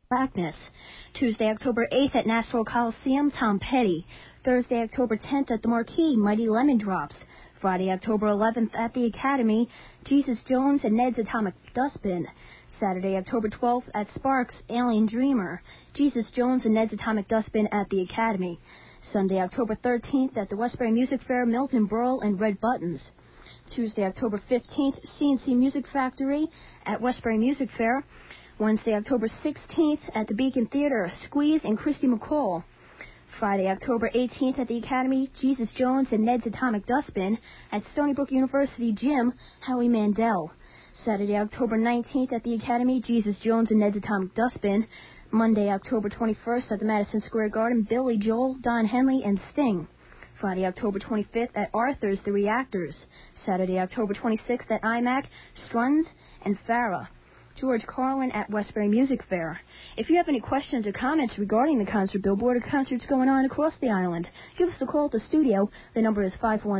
Blackness. Tuesday, October 8th at Nassau Coliseum, Tom Petty. Thursday, October 10th at the Marquee, Mighty Lemon Drops. Friday, October 11th at the Academy, Jesus Jones and Ned's Atomic Dustbin. Saturday, October 12th at Sparks, Alien Dreamer. Jesus Jones and Ned's Atomic Dustbin at the Academy. Sunday, October 13th at the Westbury Music Fair, Milton Berle and Red Buttons. Tuesday, October 15th, C&C Music Factory at Westbury Music Fair. Wednesday, October 16th at the Beacon Theater, Squeeze and Christy McCall. Friday, October 18th at the Academy, Jesus Jones and Ned's Atomic Dustbin. At Stony Brook University Gym, Howie Mandel. Saturday, October 19th at the Academy, Jesus Jones and Ned's Atomic Dustbin. Monday, October 21st at the Madison Square Garden, Billy Joel, Don Henley, and Sting. Friday, October 25th at Arthur's, The Reactors. Saturday, October 26th at IMAC, Struns and Farrah. George Carlin at Westbury Music Fair. If you have any questions or comments regarding the concert billboard or concerts going on across the island, give us a call at the studio. The number is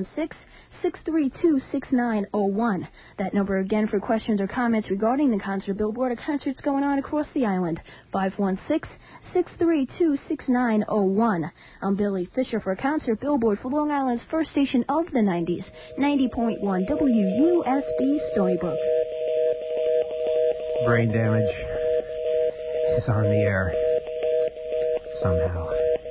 516-632-6901. That number again for questions or comments regarding the concert billboard or concerts going on across the island, 516-632-6901. I'm Billy Fisher for a concert billboard for Long Island's first station of the 90s, 90.1 WUSB Stony Brook. Brain damage is on the air somehow.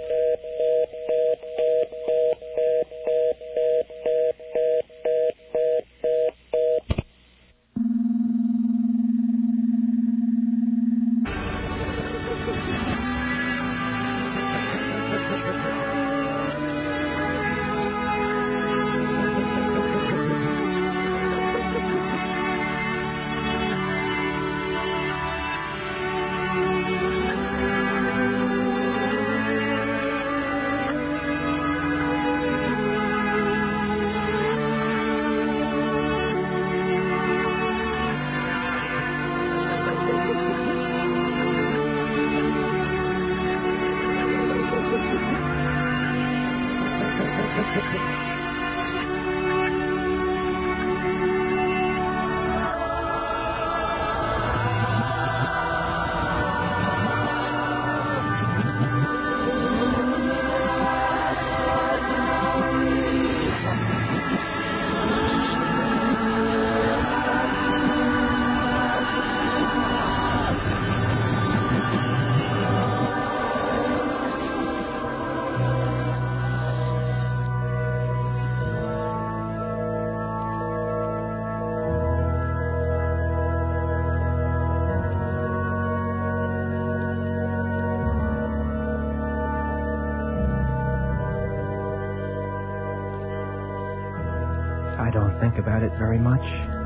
I don't think about it very much.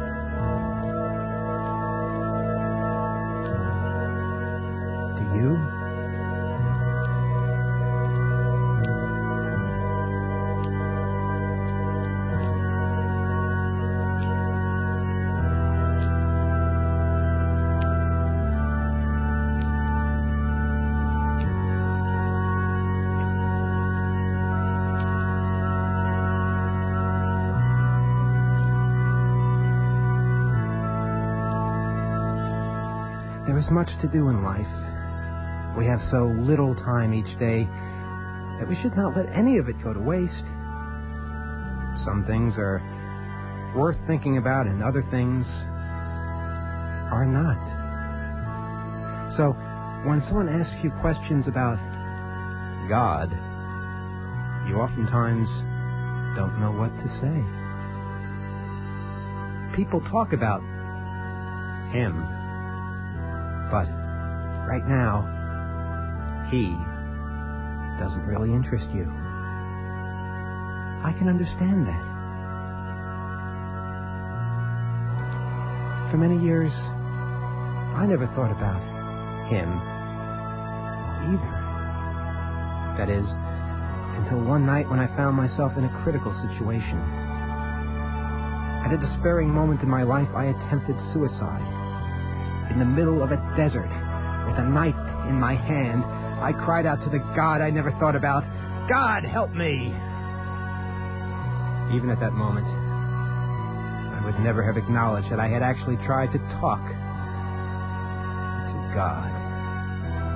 Do you? There is much to do in life. We have so little time each day that we should not let any of it go to waste. Some things are worth thinking about and other things are not. So, when someone asks you questions about God, you oftentimes don't know what to say. People talk about Him, but right now, He doesn't really interest you. I can understand that. For many years, I never thought about Him either. That is, until one night when I found myself in a critical situation. At a despairing moment in my life, I attempted suicide. In the middle of a desert, with a knife in my hand, I cried out to the God I never thought about, "God, help me!" Even at that moment, I would never have acknowledged that I had actually tried to talk to God.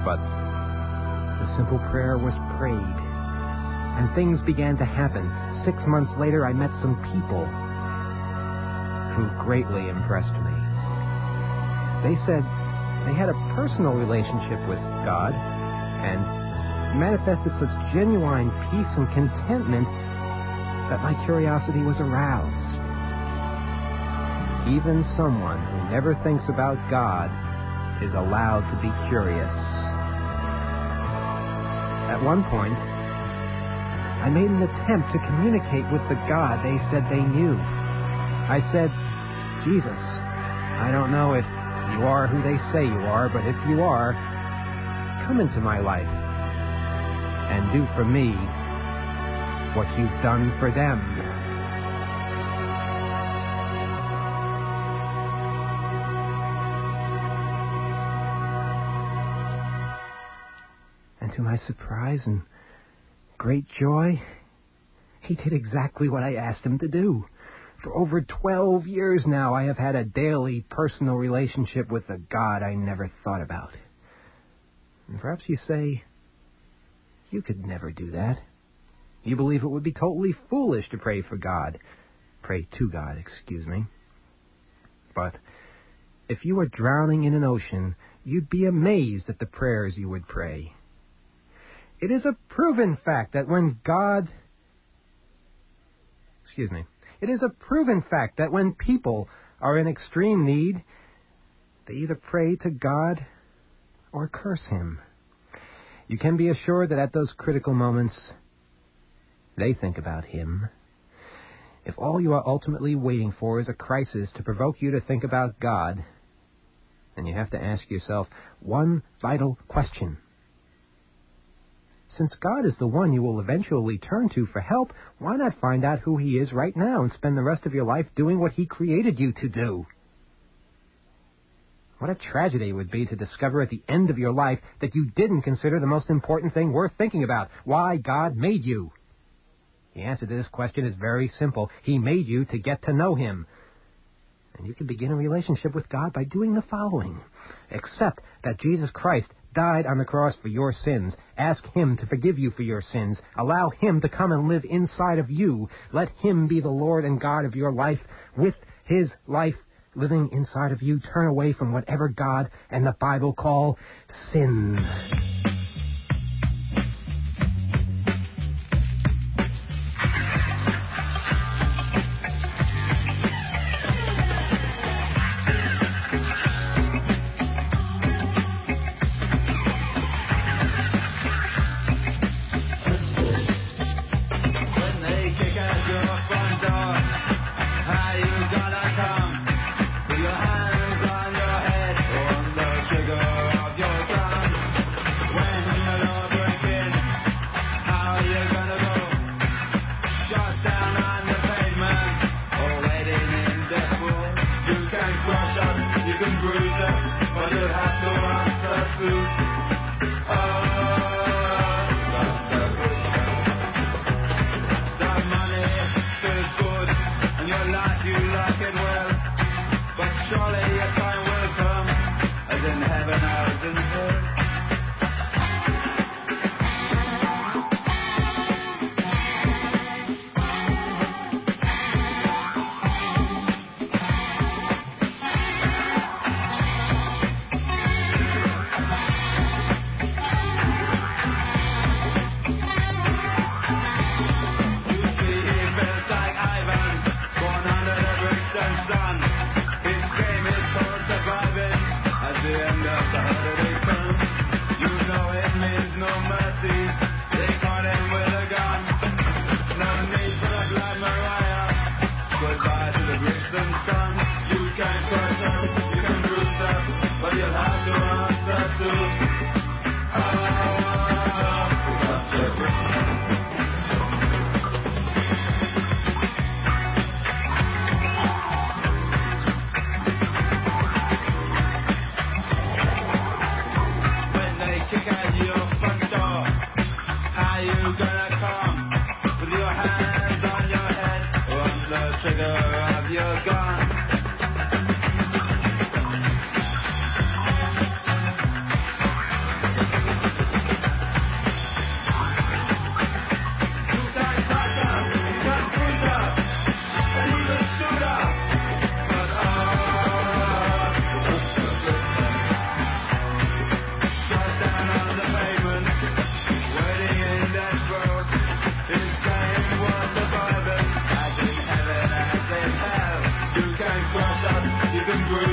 But the simple prayer was prayed, and things began to happen. 6 months later, I met some people who greatly impressed me. They said they had a personal relationship with God and manifested such genuine peace and contentment that my curiosity was aroused. Even someone who never thinks about God is allowed to be curious. At one point, I made an attempt to communicate with the God they said they knew. I said, "Jesus, I don't know if you are who they say you are, but if you are, come into my life and do for me what you've done for them." And to my surprise and great joy, he did exactly what I asked him to do. For over 12 years now, I have had a daily personal relationship with a God I never thought about. And perhaps you say, you could never do that. You believe it would be totally foolish to pray to God. But if you were drowning in an ocean, you'd be amazed at the prayers you would pray. It is a proven fact that when people are in extreme need, they either pray to God or curse him. You can be assured that at those critical moments, they think about him. If all you are ultimately waiting for is a crisis to provoke you to think about God, then you have to ask yourself one vital question. Since God is the one you will eventually turn to for help, why not find out who he is right now and spend the rest of your life doing what he created you to do? What a tragedy it would be to discover at the end of your life that you didn't consider the most important thing worth thinking about: why God made you. The answer to this question is very simple. He made you to get to know him. And you can begin a relationship with God by doing the following. Accept that Jesus Christ died on the cross for your sins. Ask him to forgive you for your sins. Allow him to come and live inside of you. Let him be the Lord and God of your life. With his life living inside of you, turn away from whatever God and the Bible call sin.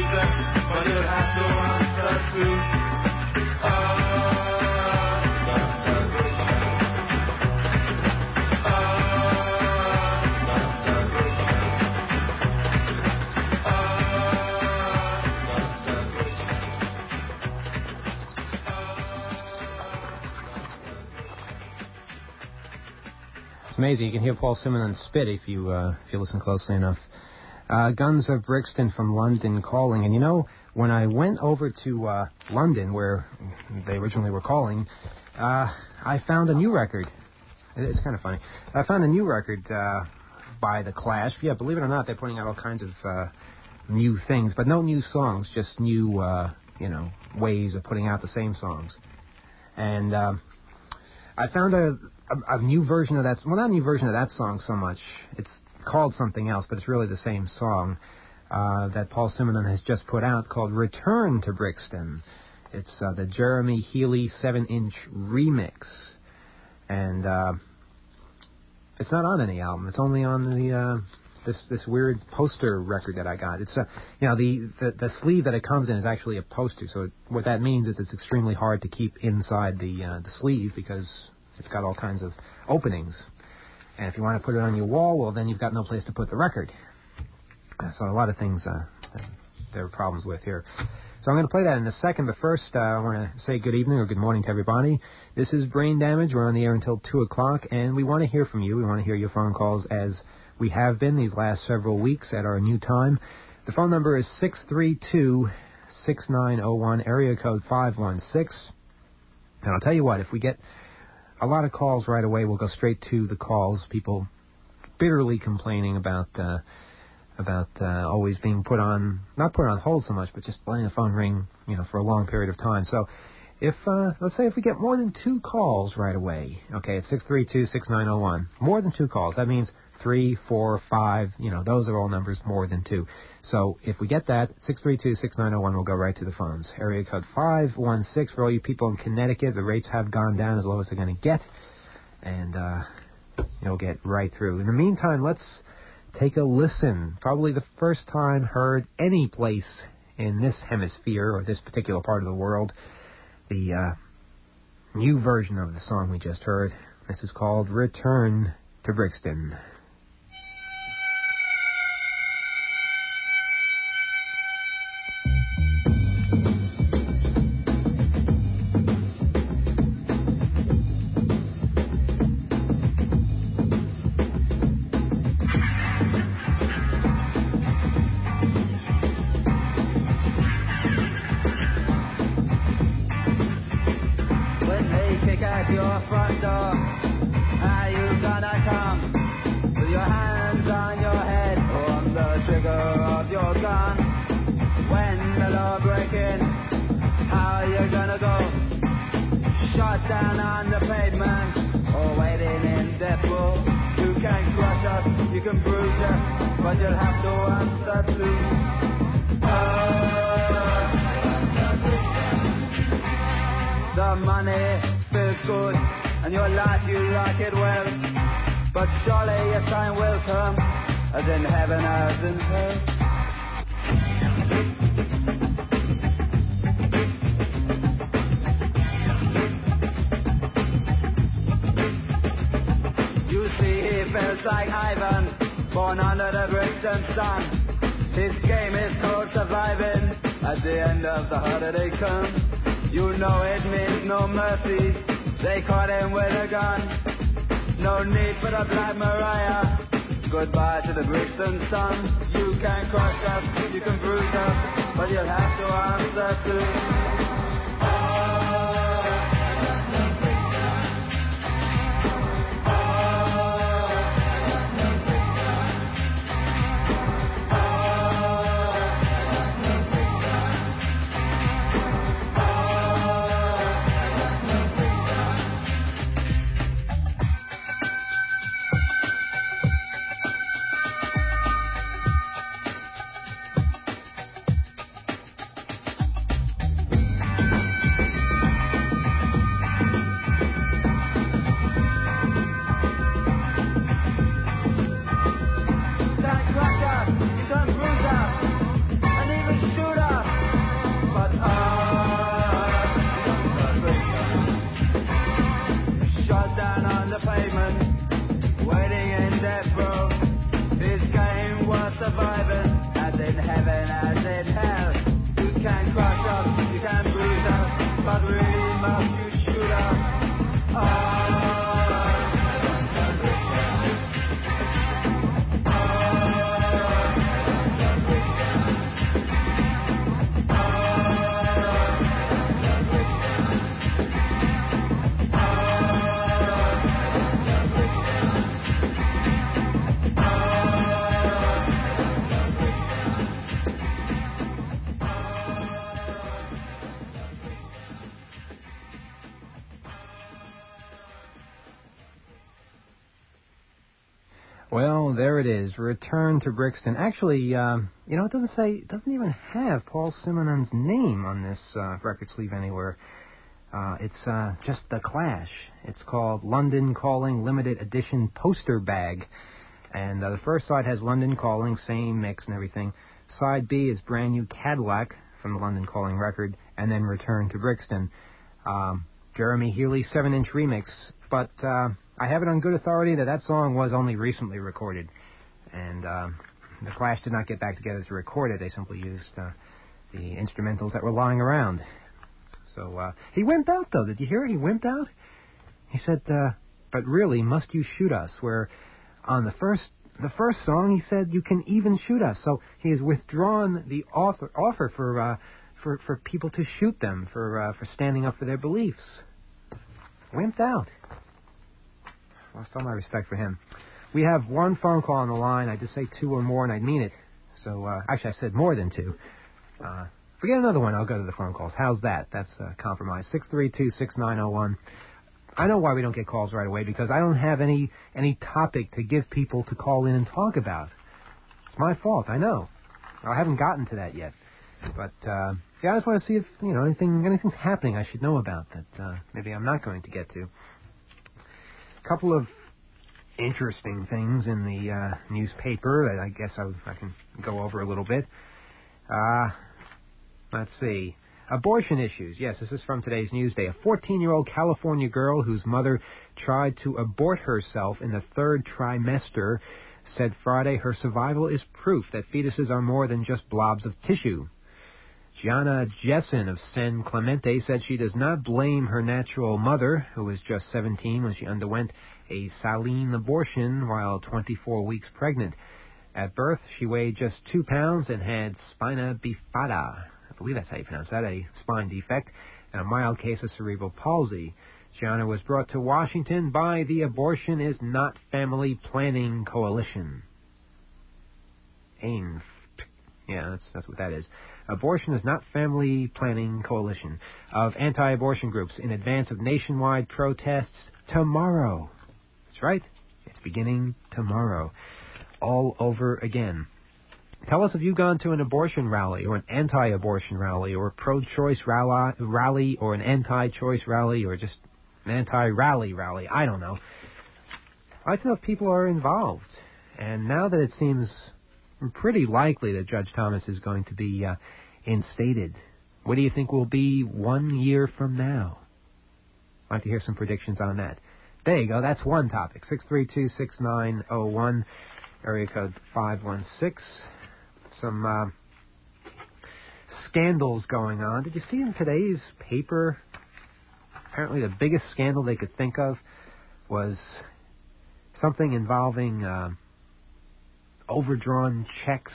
bruiser, but you'll have to answer to. It's amazing. You can hear Paul Simonon spit if you listen closely enough. Guns of Brixton from London calling. And you know, when I went over to London, where they originally were calling, I found a new record. It's kind of funny. I found a new record by The Clash. Yeah, believe it or not, they're putting out all kinds of new things, but no new songs, just new, ways of putting out the same songs. And I found a new version of that. Well, not a new version of that song so much. It's called something else, but it's really the same song that Paul Simonon has just put out called Return to Brixton. It's the Jeremy Healy 7-inch remix. And it's not on any album. It's only on the this weird poster record that I got. It's the sleeve that it comes in is actually a poster. So what that means is it's extremely hard to keep inside the sleeve because it's got all kinds of openings. And if you want to put it on your wall, well, then you've got no place to put the record. So a lot of things there are problems with here. So I'm going to play that in a second, but first I want to say good evening or good morning to everybody. This is Brain Damage. We're on the air until 2 o'clock, and we want to hear from you. We want to hear your phone calls as we have been these last several weeks at our new time. The phone number is 632-6901, area code 516. And I'll tell you what, if we get a lot of calls right away, we'll go straight to the calls. People bitterly complaining about always being not put on hold so much, but just letting the phone ring, for a long period of time. So if, let's say if we get more than 2 calls right away, okay, it's 632-6901, more than 2 calls, that means 3, 4, 5, those are all numbers more than 2. So if we get that, 632-6901, we'll go right to the phones. Area code 516 for all you people in Connecticut. The rates have gone down as low as they're going to get, and you'll get right through. In the meantime, let's take a listen. Probably the first time heard any place in this hemisphere or this particular part of the world. The new version of the song we just heard. This is called Return to Brixton. Well, there it is. Return to Brixton. Actually, it doesn't even have Paul Simonon's name on this record sleeve anywhere. It's just The Clash. It's called London Calling Limited Edition Poster Bag. And the first side has London Calling, same mix and everything. Side B is Brand New Cadillac from the London Calling record, and then Return to Brixton. Jeremy Healy 7-inch remix. But I have it on good authority that song was only recently recorded. And the Clash did not get back together to record it. They simply used the instrumentals that were lying around. So he wimped out, though. Did you hear it? He wimped out. He said, but really, must you shoot us? Where on the first song, he said, you can even shoot us. So he has withdrawn the offer for people to shoot them for standing up for their beliefs. Wimped out. Lost all my respect for him. We have one phone call on the line. I just say two or more, and I mean it. So, actually, I said more than two. Forget another one. I'll go to the phone calls. How's that? That's a compromise. 632-6901. I know why we don't get calls right away, because I don't have any topic to give people to call in and talk about. It's my fault, I know. I haven't gotten to that yet. But, I just want to see if, anything's happening I should know about that maybe I'm not going to get to. A couple of interesting things in the newspaper that I guess I can go over a little bit. Let's see. Abortion issues. Yes, this is from today's Newsday. A 14-year-old California girl whose mother tried to abort herself in the third trimester said Friday her survival is proof that fetuses are more than just blobs of tissue. Gianna Jessen of San Clemente said she does not blame her natural mother, who was just 17 when she underwent a saline abortion while 24 weeks pregnant. At birth, she weighed just 2 pounds and had spina bifida. I believe that's how you pronounce that, a spine defect, and a mild case of cerebral palsy. Gianna was brought to Washington by the Abortion is Not Family Planning Coalition. AINF. Yeah, that's what that is. Abortion is Not Family Planning Coalition of anti-abortion groups in advance of nationwide protests tomorrow. That's right. It's beginning tomorrow. All over again. Tell us if you've gone to an abortion rally or an anti-abortion rally or a pro-choice rally or an anti-choice rally or just an anti-rally rally. I don't know. I'd like to know if people are involved. And now that it seems pretty likely that Judge Thomas is going to be instated, what do you think will be 1 year from now? I'd like to hear some predictions on that. There you go. That's one topic. 632-6901, area code 516. Some scandals going on. Did you see in today's paper, apparently the biggest scandal they could think of was something involving overdrawn checks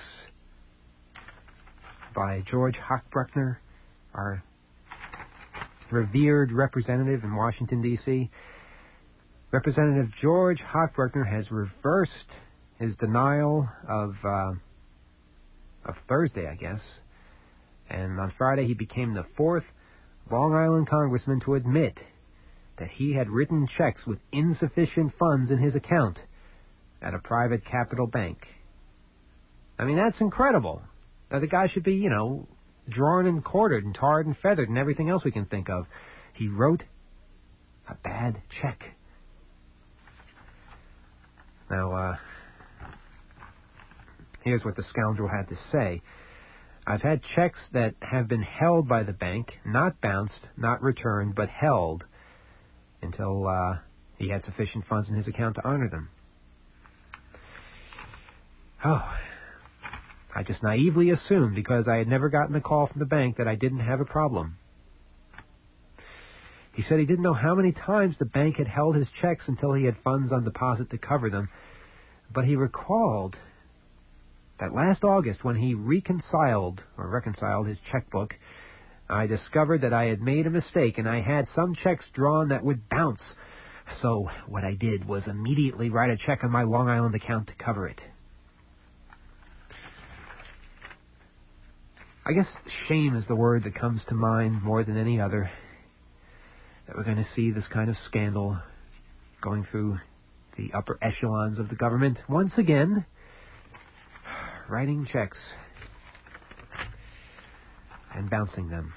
by George Hochbruckner, our revered representative in Washington, D.C. Representative George Hochbruckner has reversed his denial of Thursday, I guess. And on Friday, he became the fourth Long Island congressman to admit that he had written checks with insufficient funds in his account at a private Capital bank. I mean, that's incredible. That the guy should be, drawn and quartered and tarred and feathered and everything else we can think of. He wrote a bad check. Now, here's what the scoundrel had to say. I've had checks that have been held by the bank, not bounced, not returned, but held until he had sufficient funds in his account to honor them. Oh, I just naively assumed because I had never gotten a call from the bank that I didn't have a problem. He said he didn't know how many times the bank had held his checks until he had funds on deposit to cover them, but he recalled that last August, when he reconciled his checkbook, I discovered that I had made a mistake and I had some checks drawn that would bounce. So what I did was immediately write a check on my Long Island account to cover it. I guess shame is the word that comes to mind more than any other. That we're going to see this kind of scandal going through the upper echelons of the government, once again, writing checks and bouncing them.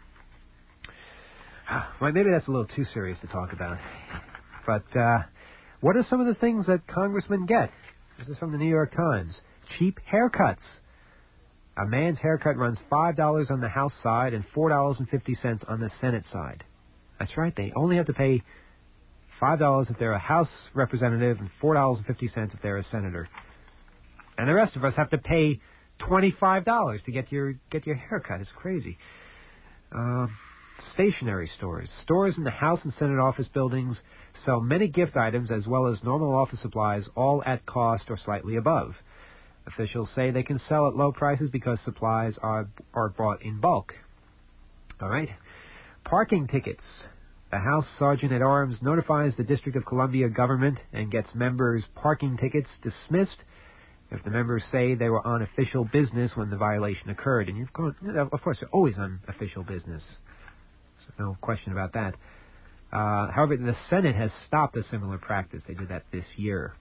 Well, maybe that's a little too serious to talk about. But what are some of the things that congressmen get? This is from the New York Times. Cheap haircuts. A man's haircut runs $5 on the House side and $4.50 on the Senate side. That's right. They only have to pay $5 if they're a House representative and $4.50 if they're a senator. And the rest of us have to pay $25 to get your haircut. It's crazy. Stationery stores. Stores in the House and Senate office buildings sell many gift items as well as normal office supplies, all at cost or slightly above. Officials say they can sell at low prices because supplies are bought in bulk. All right. Parking tickets. The House Sergeant at Arms notifies the District of Columbia government and gets members' parking tickets dismissed if the members say they were on official business when the violation occurred. And of course, they're always on official business. So no question about that. However, the Senate has stopped a similar practice. They did that this year.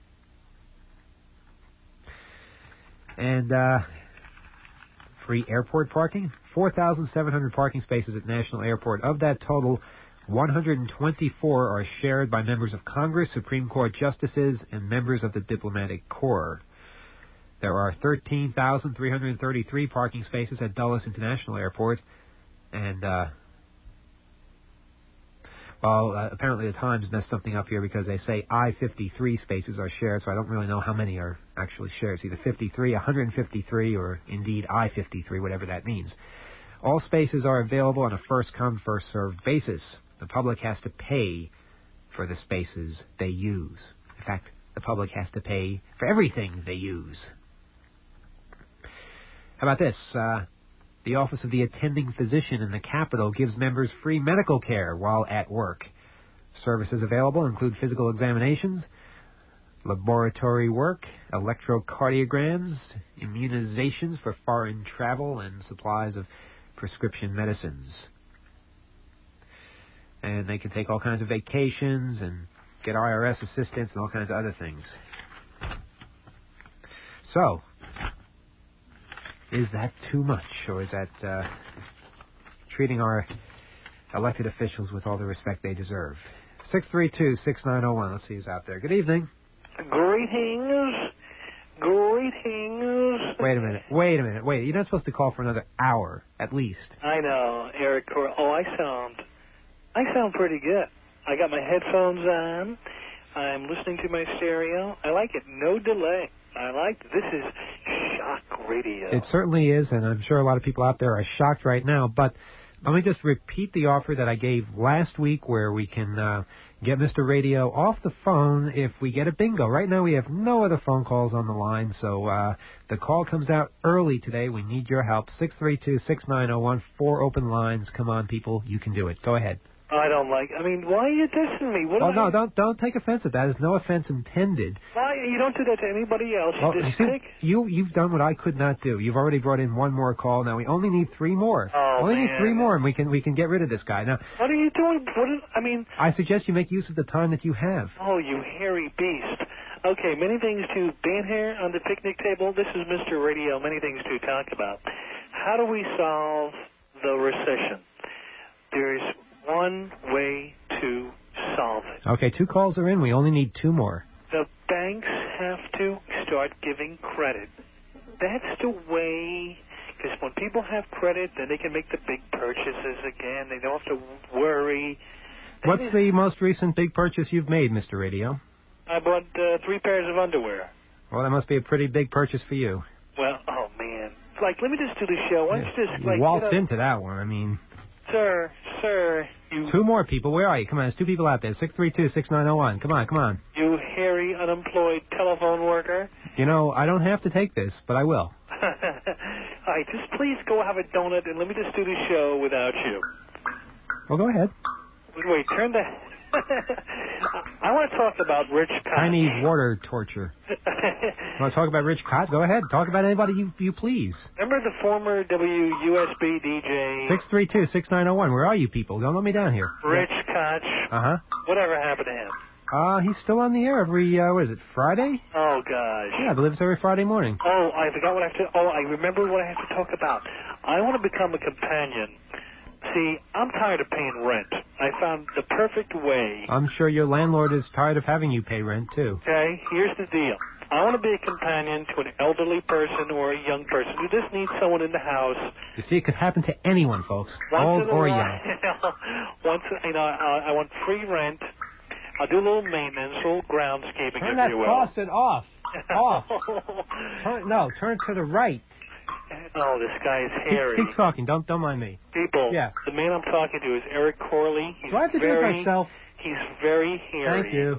And free airport parking, 4,700 parking spaces at National Airport. Of that total, 124 are shared by members of Congress, Supreme Court justices, and members of the diplomatic corps. There are 13,333 parking spaces at Dulles International Airport, and apparently the Times messed something up here because they say I-53 spaces are shared, so I don't really know how many are actually shared. It's either 53, 153, or indeed I-53, whatever that means. All spaces are available on a first-come, first-served basis. The public has to pay for the spaces they use. In fact, the public has to pay for everything they use. How about this? The Office of the Attending Physician in the Capitol gives members free medical care while at work. Services available include physical examinations, laboratory work, electrocardiograms, immunizations for foreign travel, and supplies of prescription medicines. And they can take all kinds of vacations and get IRS assistance and all kinds of other things. So, is that too much, or is that treating our elected officials with all the respect they deserve? 632-6901. Let's see who's out there. Good evening. Greetings. Wait a minute. You're not supposed to call for another hour, at least. I know, Eric. I sound pretty good. I got my headphones on. I'm listening to my stereo. I like it. No delay. This is shock radio. It certainly is, and I'm sure a lot of people out there are shocked right now. But let me just repeat the offer that I gave last week where we can get Mr. Radio off the phone if we get a bingo. Right now we have no other phone calls on the line, so the call comes out early today. We need your help. 632-6901, 4 open lines. Come on, people. You can do it. Go ahead. I mean, why are you dissing me? No, don't take offense at that. There's no offense intended. Why? You don't do that to anybody else. You've done what I could not do. You've already brought in one more call. Now we only need 3 more. Need 3 more, and we can get rid of this guy. Now, what are you doing? I suggest you make use of the time that you have. Oh, you hairy beast. Okay, many things to ban here on the picnic table. This is Mr. Radio. Many things to talk about. How do we solve the recession? There's one way to solve it. Okay, 2 calls are in. We only need 2 more. The banks have to start giving credit. That's the way, because when people have credit, then they can make the big purchases again. They don't have to worry. What's the most recent big purchase you've made, Mr. Radio? I bought 3 pairs of underwear. Well, that must be a pretty big purchase for you. Well, oh, man. Let me just do the show. Why don't you just, you waltzed into that one. I mean... Sir, 2 more people. Where are you? Come on, there's 2 people out there. 632-6901. Come on. You hairy, unemployed telephone worker. You know, I don't have to take this, but I will. All right, just please go have a donut and let me just do the show without you. Well, go ahead. Wait, turn the... I want to talk about Rich Cott. I need water torture. Want to talk about Rich Cott? Go ahead. Talk about anybody you please. Remember the former WUSB DJ? 632-6901. Where are you people? Don't let me down here. Rich Koch. Uh-huh. Whatever happened to him? He's still on the air every, what is it, Friday? Oh, gosh. Yeah, I believe it's every Friday morning. Oh, I forgot what I have to... Oh, I remember what I have to talk about. I want to become a companion. See, I'm tired of paying rent. I found the perfect way. I'm sure your landlord is tired of having you pay rent, too. Okay, here's the deal. I want to be a companion to an elderly person or a young person who just needs someone in the house. You see, it could happen to anyone, folks, old or young. Once, I want free rent. I'll do a little maintenance, a little groundscaping, Turn if that you will. faucet off. Off. Turn to the right. Oh, this guy is hairy. Keep talking. Don't mind me. People, yeah. The man I'm talking to is Eric Corley. Do I have to do it myself? He's very hairy. Thank you.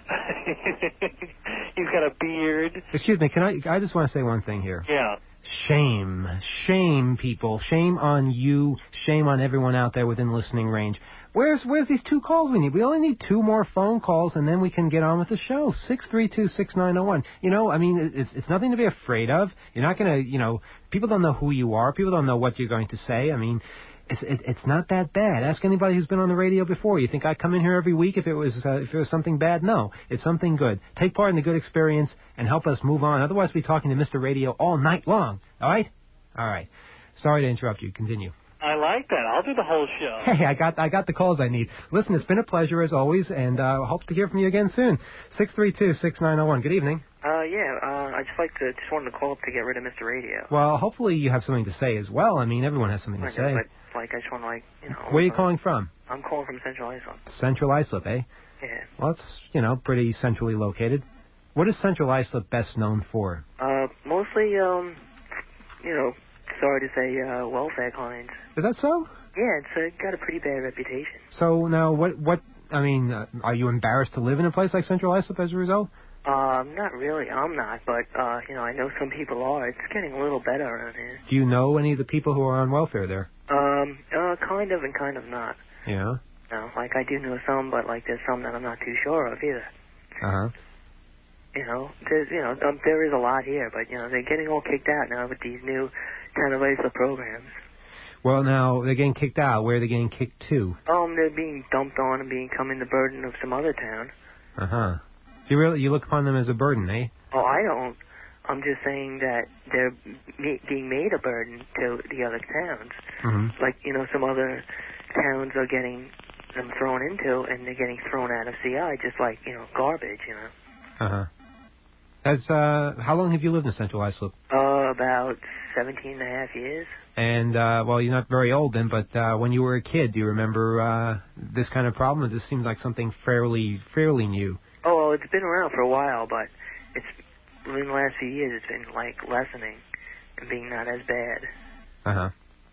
He's got a beard. Excuse me, I just want to say one thing here. Yeah. Shame, people. Shame on you. Shame on everyone out there within listening range. Where's these 2 calls we need? We only need 2 more phone calls, and then we can get on with the show. 632-6901. You know, I mean, it's nothing to be afraid of. You're not going to, people don't know who you are. People don't know what you're going to say. I mean, it's not that bad. Ask anybody who's been on the radio before. You think I'd come in here every week if it was something bad? No, it's something good. Take part in the good experience and help us move on. Otherwise, we'll be talking to Mr. Radio all night long. All right? All right. Sorry to interrupt you. Continue. I like that. I'll do the whole show. Hey, I got the calls I need. Listen, it's been a pleasure as always, and hope to hear from you again soon. 632-6901. Good evening. I just wanted to call up to get rid of Mr. Radio. Well, hopefully you have something to say as well. I mean, everyone has something to say. But, I just want to, Where are you calling from? I'm calling from Central Islip. Central Islip, eh? Yeah. Well, it's, pretty centrally located. What is Central Islip best known for? Mostly, sorry to say, welfare clients. Is that so? Yeah, it's got a pretty bad reputation. So now, are you embarrassed to live in a place like Central Islip as a result? Not really. I'm not, but, I know some people are. It's getting a little better around here. Do you know any of the people who are on welfare there? Kind of and kind of not. Yeah? No, I do know some, but, there's some that I'm not too sure of either. Uh-huh. There is a lot here, but, they're getting all kicked out now with these new kind of Islip programs. Well, now, they're getting kicked out. Where are they getting kicked to? They're being dumped on and becoming the burden of some other town. Uh-huh. You look upon them as a burden, eh? Oh, I don't. I'm just saying that they're being made a burden to the other towns. Mm-hmm. Some other towns are getting them thrown into, and they're getting thrown out of CI just like, garbage, Uh-huh. How long have you lived in Central Islip? About 17 and a half years. And, well, you're not very old then, but when you were a kid, do you remember this kind of problem? It just seems like something fairly new. Oh, well, it's been around for a while, but in the last few years, it's been, lessening and being not as bad. Uh-huh.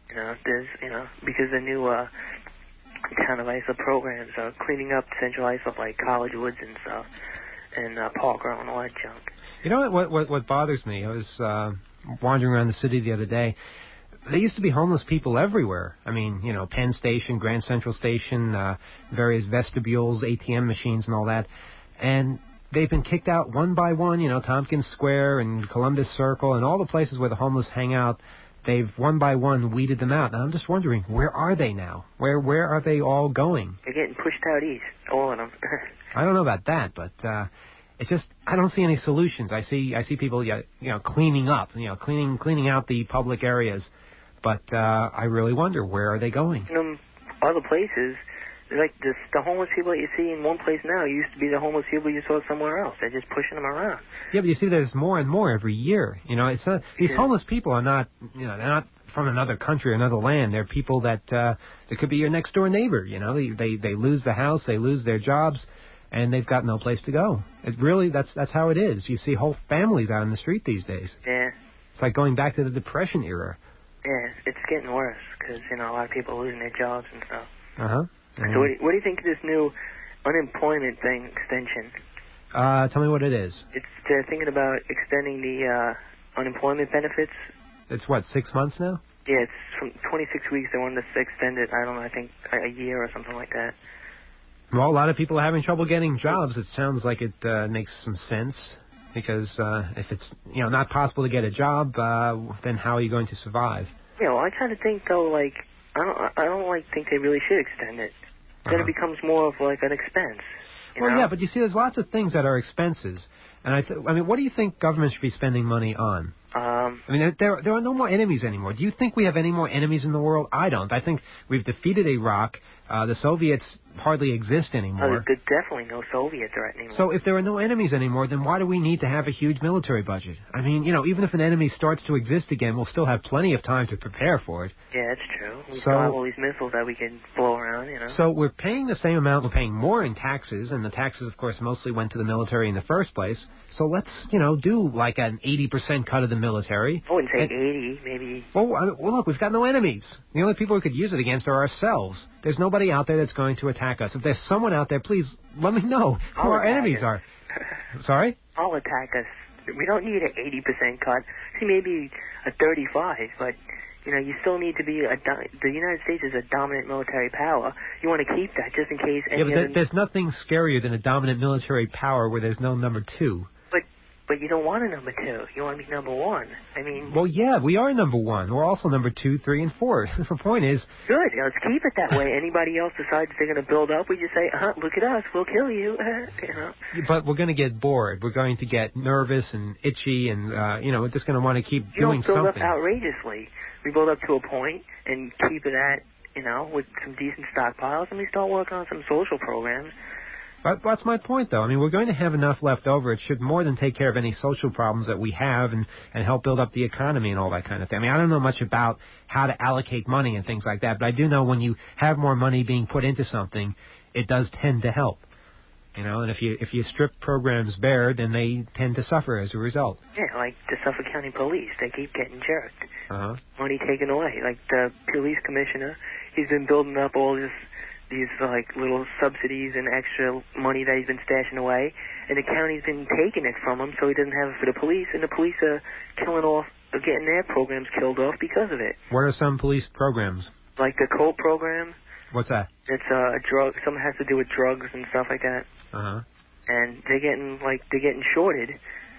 Because the new town of Islip programs are cleaning up Central Islip, like College Woods and stuff, and Park Row and all that junk. You know what bothers me? I was wandering around the city the other day. There used to be homeless people everywhere. I mean, Penn Station, Grand Central Station, various vestibules, ATM machines and all that. And they've been kicked out one by one, Tompkins Square and Columbus Circle and all the places where the homeless hang out. They've one by one weeded them out. And I'm just wondering, where are they now? Where are they all going? They're getting pushed out east, all of them. I don't know about that, but it's just I don't see any solutions. I see people cleaning up, cleaning out the public areas, but I really wonder, where are they going? Other places, like the homeless people that you see in one place now used to be the homeless people you saw somewhere else. They're just pushing them around. Yeah, but you see, there's more and more every year. It's not, these homeless people are not, they're not from another country or another land. They're people that they could be your next door neighbor. They lose the house, they lose their jobs, and they've got no place to go. It really, that's how it is. You see whole families out in the street these days. Yeah. It's like going back to the Depression era. Yeah, it's getting worse because, a lot of people are losing their jobs and stuff. Uh-huh. Mm-hmm. So what do you think of this new unemployment thing, extension? Tell me what it is. They're thinking about extending the unemployment benefits. It's what, 6 months now? Yeah, it's from 26 weeks. They wanted to extend it, I don't know, I think a year or something like that. Well, a lot of people are having trouble getting jobs. It sounds like it makes some sense because if it's not possible to get a job, then how are you going to survive? I kind of think though, I don't think they really should extend it. Then it becomes more of an expense. Well, know? yeah, but you see, there's lots of things that are expenses. And I mean, what do you think government should be spending money on? I mean, there are no more enemies anymore. Do you think we have any more enemies in the world? I don't. I think we've defeated Iraq. The Soviets hardly exist anymore. There's definitely no Soviet threat anymore. So if there are no enemies anymore, then why do we need to have a huge military budget? I mean, you know, even if an enemy starts to exist again, we'll still have plenty of time to prepare for it. Yeah, that's true. We still have all these missiles that we can blow around, you know. So we're paying the same amount. We're paying more in taxes, and the taxes, of course, mostly went to the military in the first place. So let's, you know, do like an 80% cut of the military. I wouldn't say 80, maybe. Well, look, we've got no enemies. The only people we could use it against are ourselves. There's nobody out there that's going to attack us. If there's someone out there, please let me know who our enemies are. Sorry? I'll attack us. We don't need an 80% cut. See, maybe a 35, but, you know, you still need to be the United States is a dominant military power. You want to keep that just in case any but there's nothing scarier than a dominant military power where there's no number two. But you don't want a number 2. You want to be number 1. I mean... Well, yeah, we are number 1. We're also number 2, 3, and 4. The point is... Good. Let's keep it that way. Anybody else decides they're going to build up, we just say, look at us. We'll kill you. You know? But we're going to get bored. We're going to get nervous and itchy and, you know, we're just going to want to keep doing something. You don't build up outrageously. We build up to a point and keep it at, you know, with some decent stockpiles, and we start working on some social programs. That's my point, though. I mean, we're going to have enough left over. It should more than take care of any social problems that we have and help build up the economy and all that kind of thing. I mean, I don't know much about how to allocate money and things like that, but I do know when you have more money being put into something, it does tend to help. You know, and if you strip programs bare, then they tend to suffer as a result. Yeah, like the Suffolk County Police, they keep getting jerked. Uh-huh. Money taken away. Like the police commissioner, he's been building up all these like little subsidies and extra money that he's been stashing away, and the county's been taking it from him, so he doesn't have it for the police, and the police are getting their programs killed off because of it. What are some police programs? Like the COPE program. What's that? It's a drug. Something has to do with drugs and stuff like that. Uh-huh. And they're getting shorted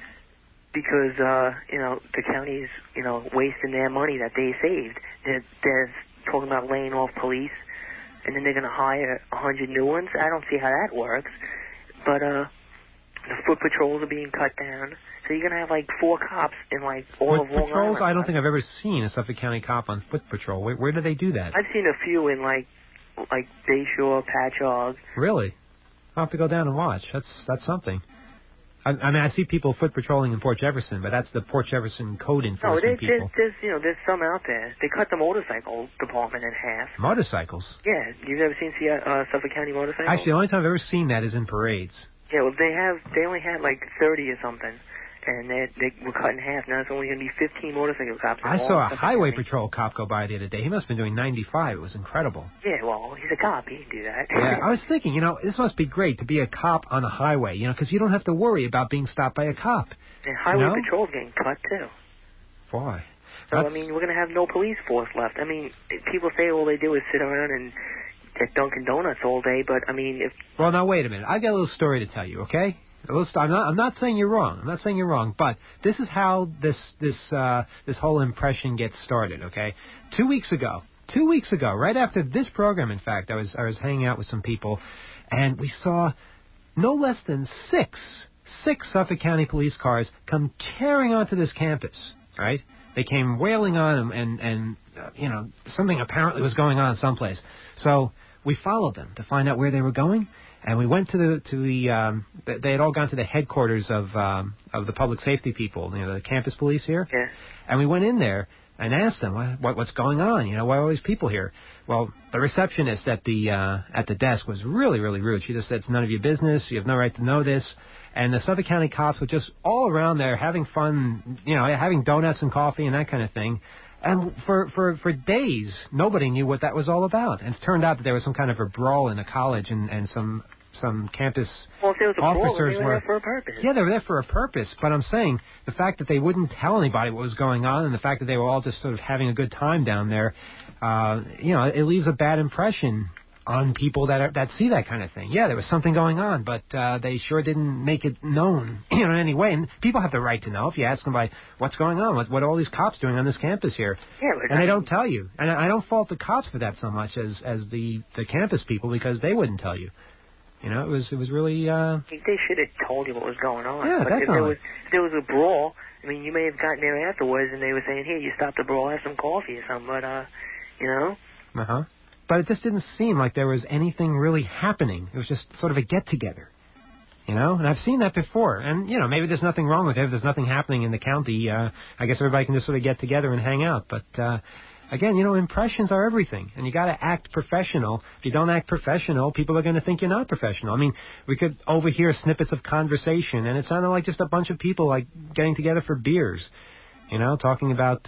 because you know, the county's, you know, wasting their money that they saved. They're talking about laying off police, and then they're going to hire 100 new ones. I don't see how that works. But the foot patrols are being cut down. So you're going to have like 4 cops in like all of Long patrols? Island. I don't think I've ever seen a Suffolk County cop on foot patrol. Where do they do that? I've seen a few in like Bayshore, Patchogue. Really? I'll have to go down and watch. That's something. I mean, I see people foot patrolling in Port Jefferson, but that's the Port Jefferson code enforcement people. There's some out there. They cut the motorcycle department in half. Motorcycles? Yeah. You've ever seen Suffolk County motorcycles? Actually, the only time I've ever seen that is in parades. Yeah, well, they only had like 30 or something, and they were cut in half. Now it's only going to be 15 motorcycle cops. I saw a highway patrol cop go by the other day. He must have been doing 95. It was incredible. Yeah, well, he's a cop. He can do that. Yeah, I was thinking, you know, this must be great to be a cop on a highway, you know, because you don't have to worry about being stopped by a cop. And highway patrol's getting cut, too. Boy. So, I mean, we're going to have no police force left. I mean, people say all they do is sit around and get Dunkin' Donuts all day, but, I mean, if... Well, now, wait a minute. I've got a little story to tell you, okay? I'm not saying you're wrong. I'm not saying you're wrong, but this is how this whole impression gets started, okay? 2 weeks ago, right after this program, in fact, I was hanging out with some people, and we saw no less than six Suffolk County police cars come tearing onto this campus, right? They came wailing on them, and you know, something apparently was going on someplace. So we followed them to find out where they were going. And we went to they had all gone to the headquarters of the public safety people, you know, the campus police here. Yeah. And we went in there and asked them what's going on, you know, why are all these people here? Well, the receptionist at the desk was really, really rude. She just said, it's none of your business. You have no right to know this. And the Suffolk County cops were just all around there having fun, you know, having donuts and coffee and that kind of thing. And for days, nobody knew what that was all about. And it turned out that there was some kind of a brawl in a college, and some campus officers were there for a purpose. Yeah, they were there for a purpose. But I'm saying the fact that they wouldn't tell anybody what was going on, and the fact that they were all just sort of having a good time down there, you know, it leaves a bad impression on people that see that kind of thing. Yeah, there was something going on, but they sure didn't make it known, you know, in any way. And people have the right to know if you ask them by what's going on, what are all these cops doing on this campus here? Yeah, and they don't tell you. And I don't fault the cops for that so much as the campus people, because they wouldn't tell you. You know, it was really. They should have told you what was going on. Yeah, but definitely. If there was a brawl, I mean, you may have gotten there afterwards, and they were saying, "Here, you stop the brawl, have some coffee or something." But you know. But it just didn't seem like there was anything really happening. It was just sort of a get-together. You know, and I've seen that before. And, you know, maybe there's nothing wrong with it. If there's nothing happening in the county, I guess everybody can just sort of get together and hang out. But, again, you know, impressions are everything. And you got to act professional. If you don't act professional, people are going to think you're not professional. I mean, we could overhear snippets of conversation, and it sounded like just a bunch of people, like, getting together for beers. You know, talking about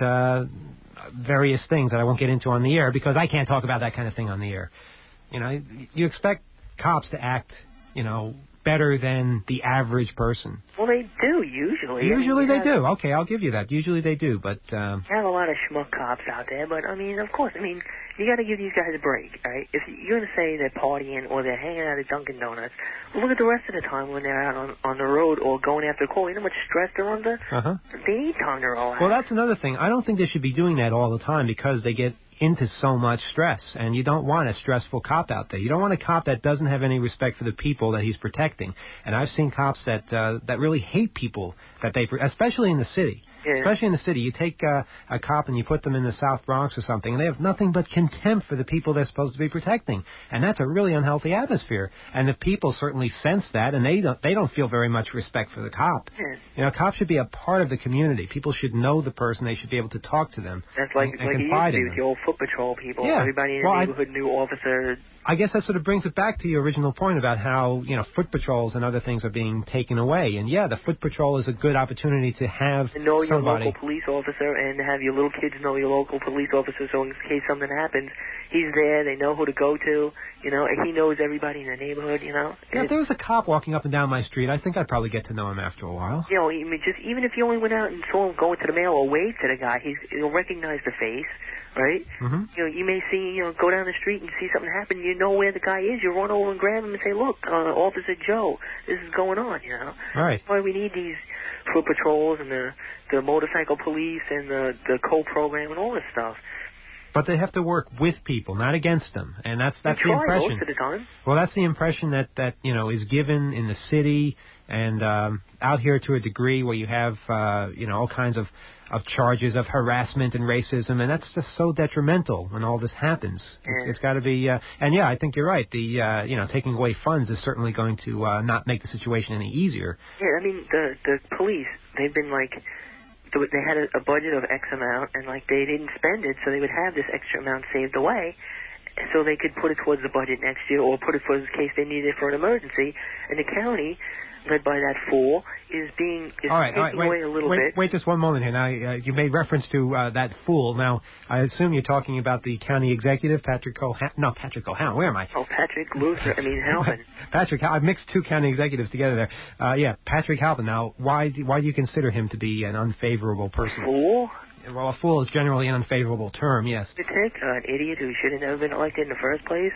various things that I won't get into on the air because I can't talk about that kind of thing on the air. You know, you expect cops to act, you know, better than the average person. Well, they do, usually. Usually they do. Okay, I'll give you that. Usually they do, but... You have a lot of schmuck cops out there, but, I mean, of course, I mean, you got to give these guys a break, right? If you're going to say they're partying or they're hanging out at Dunkin' Donuts, well, look at the rest of the time when they're out on the road or going after a call. You know how much stress they're under? They need time to relax. Well, that's another thing. I don't think they should be doing that all the time because they get into so much stress, and you don't want a stressful cop out there. You don't want a cop that doesn't have any respect for the people that he's protecting. And I've seen cops that really hate people that they, especially in the city. Yeah. Especially in the city, you take a cop and you put them in the South Bronx or something, and they have nothing but contempt for the people they're supposed to be protecting, and that's a really unhealthy atmosphere. And the people certainly sense that, and they don't feel very much respect for the cop. Yeah. You know, cops should be a part of the community. People should know the person. They should be able to talk to them. That's like and it used confide to be in with them. the old foot patrol people. Yeah. Everybody in the neighborhood knew officer. I guess that sort of brings it back to your original point about how, you know, foot patrols and other things are being taken away. And, yeah, the foot patrol is a good opportunity to have to know your somebody. local police officer and have your little kids know your local police officer so in case something happens, he's there, they know who to go to, you know, and he knows everybody in the neighborhood, you know. Yeah, if there was a cop walking up and down my street, I think I'd probably get to know him after a while. You know, even if you only went out and saw him going to the mail or waved to the guy, he'll recognize the face. Right? Mm-hmm. You know, you may see, you know, go down the street and see something happen. You know where the guy is. You run over and grab him and say, look, Officer Joe, this is going on, you know. Right. That's why we need these foot patrols and the motorcycle police and the co-program and all this stuff. But they have to work with people, not against them. And that's the impression. Most of the time. Well, that's the impression that you know, is given in the city and out here to a degree where you have, you know, all kinds of charges of harassment and racism, and that's just so detrimental when all this happens. It's got to be, and yeah, I think you're right. The, you know, taking away funds is certainly going to not make the situation any easier. Yeah, I mean, the police, they've been like, they had a budget of X amount, and like they didn't spend it, so they would have this extra amount saved away, so they could put it towards the budget next year, or put it for the case they needed it for an emergency. And the county, led by that fool, is taking away a little bit. Wait just one moment here. Now, you made reference to that fool. Now, I assume you're talking about the county executive, Patrick O'Hanlon. No, Patrick O'Hanlon. Where am I? Oh, Patrick Luther. I mean, Halpin. Patrick, I've mixed two county executives together there. Yeah, Patrick Halpin. Now, why do you consider him to be an unfavorable person? Fool? Well, a fool is generally an unfavorable term, yes. You think an idiot who should have never been elected in the first place?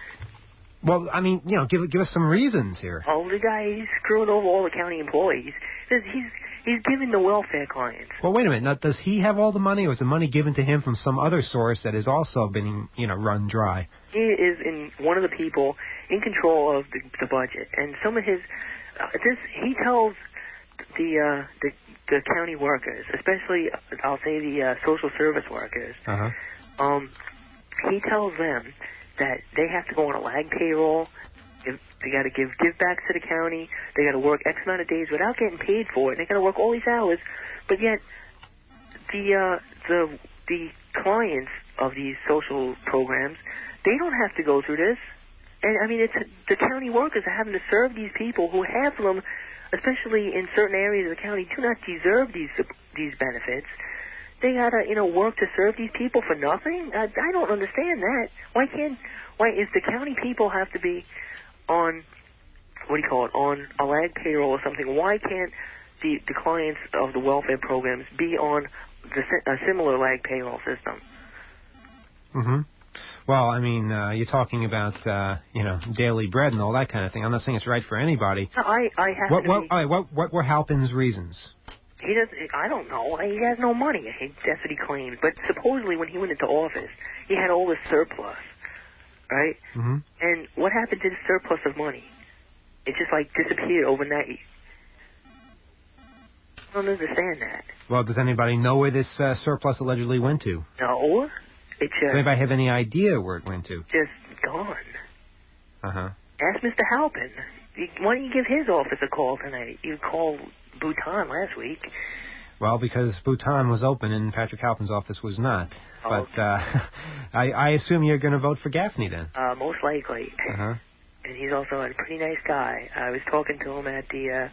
Well, I mean, you know, give us some reasons here. Oh, the guy, he's screwing over all the county employees. He's giving the welfare clients. Well, wait a minute. Now, does he have all the money, or is the money given to him from some other source that has also been, you know, run dry? He is one of the people in control of the budget, and some of his he tells the county workers, especially I'll say the social service workers. He tells them that they have to go on a lag payroll. They got to give backs to the county. They got to work X amount of days without getting paid for it. They got to work all these hours, but yet the clients of these social programs, they don't have to go through this. And I mean, it's the county workers are having to serve these people who half of them, especially in certain areas of the county, do not deserve these benefits. They gotta, you know, work to serve these people for nothing. I don't understand that. Why if the county people have to be on, on a lag payroll or something? Why can't the clients of the welfare programs be on a similar lag payroll system? Mm-hmm. Well, I mean, you're talking about, you know, daily bread and all that kind of thing. I'm not saying it's right for anybody. What were Halpin's reasons? He does. I don't know. He has no money. That's what he claims. But supposedly, when he went into office, he had all this surplus, right? Mm-hmm. And what happened to the surplus of money? It just, like, disappeared overnight. I don't understand that. Well, does anybody know where this surplus allegedly went to? No. It's Does anybody have any idea where it went to? just gone. Uh-huh. Ask Mr. Halpin. Why don't you give his office a call tonight? You called Bhutan last week. Well, because Bhutan was open and Patrick Halpin's office was not. Oh, But I assume you're going to vote for Gaffney then. Most likely. Uh-huh. And he's also a pretty nice guy. I was talking to him at the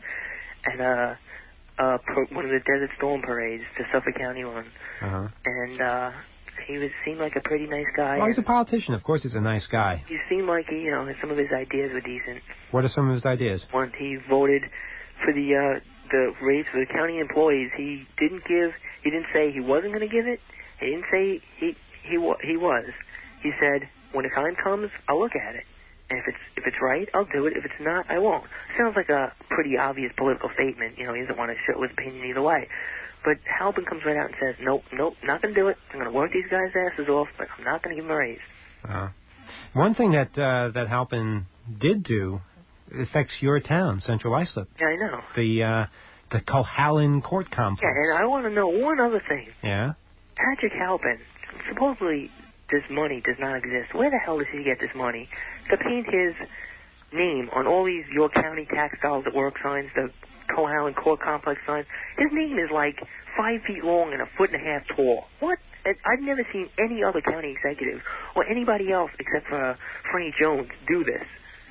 one of the Desert Storm parades, the Suffolk County one. Uh-huh. And he seemed like a pretty nice guy. Well, he's a politician. Of course he's a nice guy. He seemed like some of his ideas were decent. What are some of his ideas? One, he voted for the raise for the county employees. He didn't say he wasn't going to give it. He didn't say he was. He said, when the time comes, I'll look at it. And if it's right, I'll do it. If it's not, I won't. Sounds like a pretty obvious political statement. He doesn't want to show his opinion either way. But Halpin comes right out and says, nope, not going to do it. I'm going to work these guys' asses off, but I'm not going to give them a raise. One thing that Halpin did do affects your town, Central Islip. Yeah, I know. The Cohalan Court Complex. Yeah, and I want to know one other thing. Yeah? Patrick Halpin, supposedly this money does not exist. Where the hell does he get this money to paint his name on all these York County tax dollars at work signs, the Cohalan Court Complex signs? His name is like 5 feet long and 1.5 feet tall. What? I've never seen any other county executive or anybody else except for Franny Jones do this.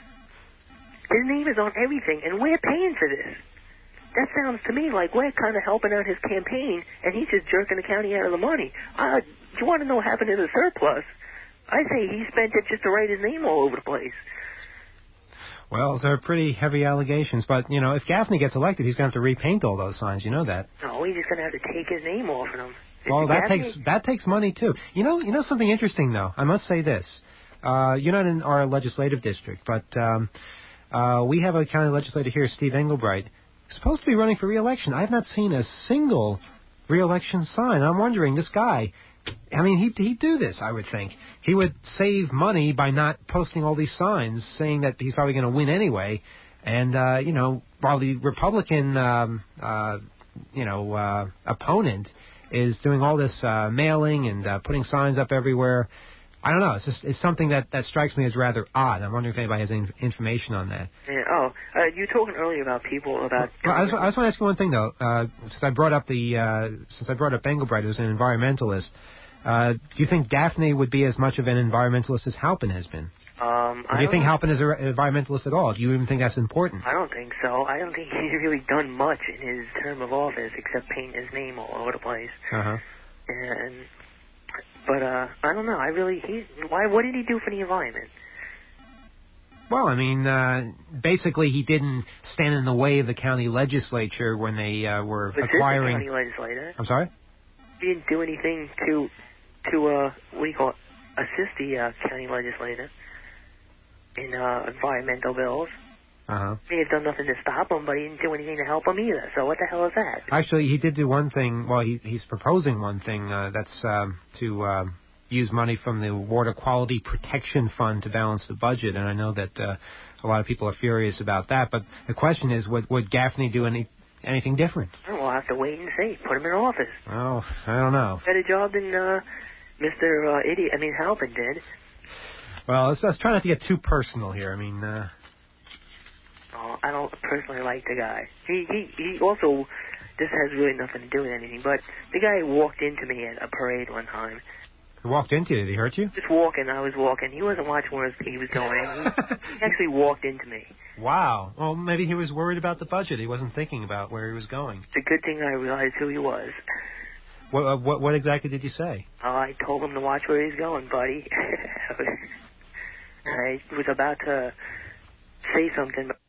His name is on everything, and we're paying for this. That sounds to me like we're kind of helping out his campaign, and he's just jerking the county out of the money. Do you want to know what happened to the surplus? I say he spent it just to write his name all over the place. Well, they're pretty heavy allegations, but, if Gaffney gets elected, he's going to have to repaint all those signs. You know that. No, he's just going to have to take his name off of them. Well, that takes money, too. You know something interesting, though? I must say this. You're not in our legislative district, but we have a county legislator here, Steve Engelbright, supposed to be running for re-election. I have not seen a single re-election sign. I'm wondering, this guy, he'd do this, I would think. He would save money by not posting all these signs saying that he's probably going to win anyway. And, while the Republican, opponent is doing all this mailing and putting signs up everywhere, I don't know. It's something that strikes me as rather odd. I'm wondering if anybody has any information on that. Yeah, you were talking earlier about people about. Well, I just want to ask you one thing though. Since I brought up Engelbright, who's an environmentalist, do you think Gaffney would be as much of an environmentalist as Halpin has been? Or do you think Halpin is an environmentalist at all? Do you even think that's important? I don't think so. I don't think he's really done much in his term of office except paint his name all over the place. Uh-huh. But I don't know. What did he do for the environment? Well, basically he didn't stand in the way of the county legislature when they were acquiring. The county legislator. I'm sorry? He didn't do anything to assist the county legislator in environmental bills. Uh-huh. He had done nothing to stop him, but he didn't do anything to help him either. So what the hell is that? Actually, he did do one thing. Well, he's proposing one thing. That's to use money from the Water Quality Protection Fund to balance the budget. And I know that a lot of people are furious about that. But the question is, would Gaffney do anything different? Well, we'll have to wait and see. Put him in office. Oh, I don't know. Better job than Mr. Halpin did. Well, let's try not to get too personal here. I don't personally like the guy. He also, this has really nothing to do with anything, but the guy walked into me at a parade one time. He walked into you? Did he hurt you? Just walking. I was walking. He wasn't watching where he was going. He actually walked into me. Wow. Well, maybe he was worried about the budget. He wasn't thinking about where he was going. It's a good thing I realized who he was. What exactly did you say? I told him to watch where he's going, buddy. I was about to say something, but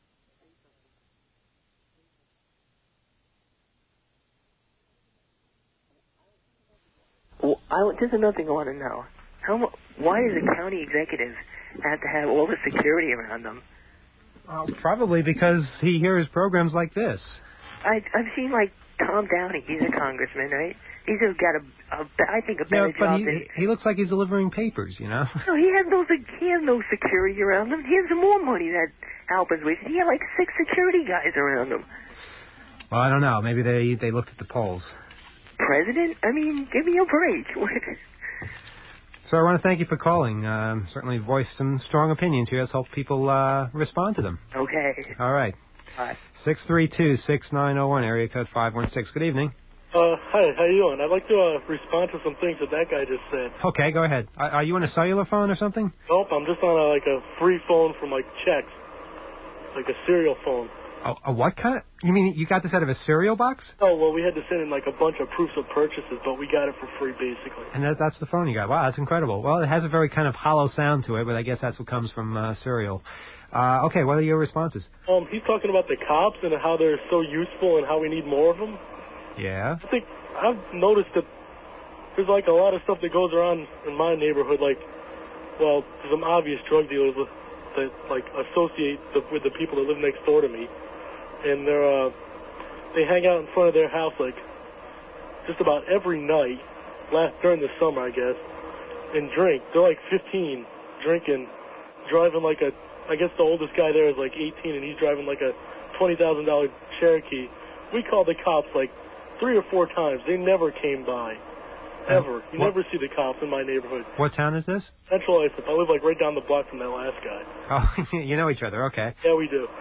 there's another thing I want to know. Why does a county executive have to have all the security around them? Well, probably because he hears programs like this. I've seen, like, Tom Downey. He's a congressman, right? He's got I think a better but job he looks like he's delivering papers, you know. No, he has no security around him. He has more money that Alpin's wasting. He had like 6 security guys around him. Well, I don't know. Maybe they looked at the polls. President? I mean, give me a break. So I want to thank you for calling. Certainly voiced some strong opinions here. Let's hope people respond to them. Okay. All right. Bye. 632-6901, area code 516. Good evening. Hi, how you doing? I'd like to respond to some things that guy just said. Okay, go ahead. Are you on a cellular phone or something? Nope, I'm just on a free phone from checks, like a serial phone. Oh, a what kind of? You mean you got this out of a cereal box? Oh, well, we had to send in a bunch of proofs of purchases, but we got it for free, basically. And that's the phone you got. Wow, that's incredible. Well, it has a very kind of hollow sound to it, but I guess that's what comes from cereal. Okay, what are your responses? He's talking about the cops and how they're so useful and how we need more of them. Yeah. I think I've noticed that there's a lot of stuff that goes around in my neighborhood, there's some obvious drug dealers that associate with the people that live next door to me, and they hang out in front of their house just about every night, during the summer, I guess, and drink. They're 15, drinking, driving I guess the oldest guy there is 18, and he's driving a $20,000 Cherokee. We called the cops 3 or 4 times. They never came by. Ever. You never see the cops in my neighborhood. What town is this? Central Islip. I live right down the block from that last guy. Oh, you know each other. Okay. Yeah, we do.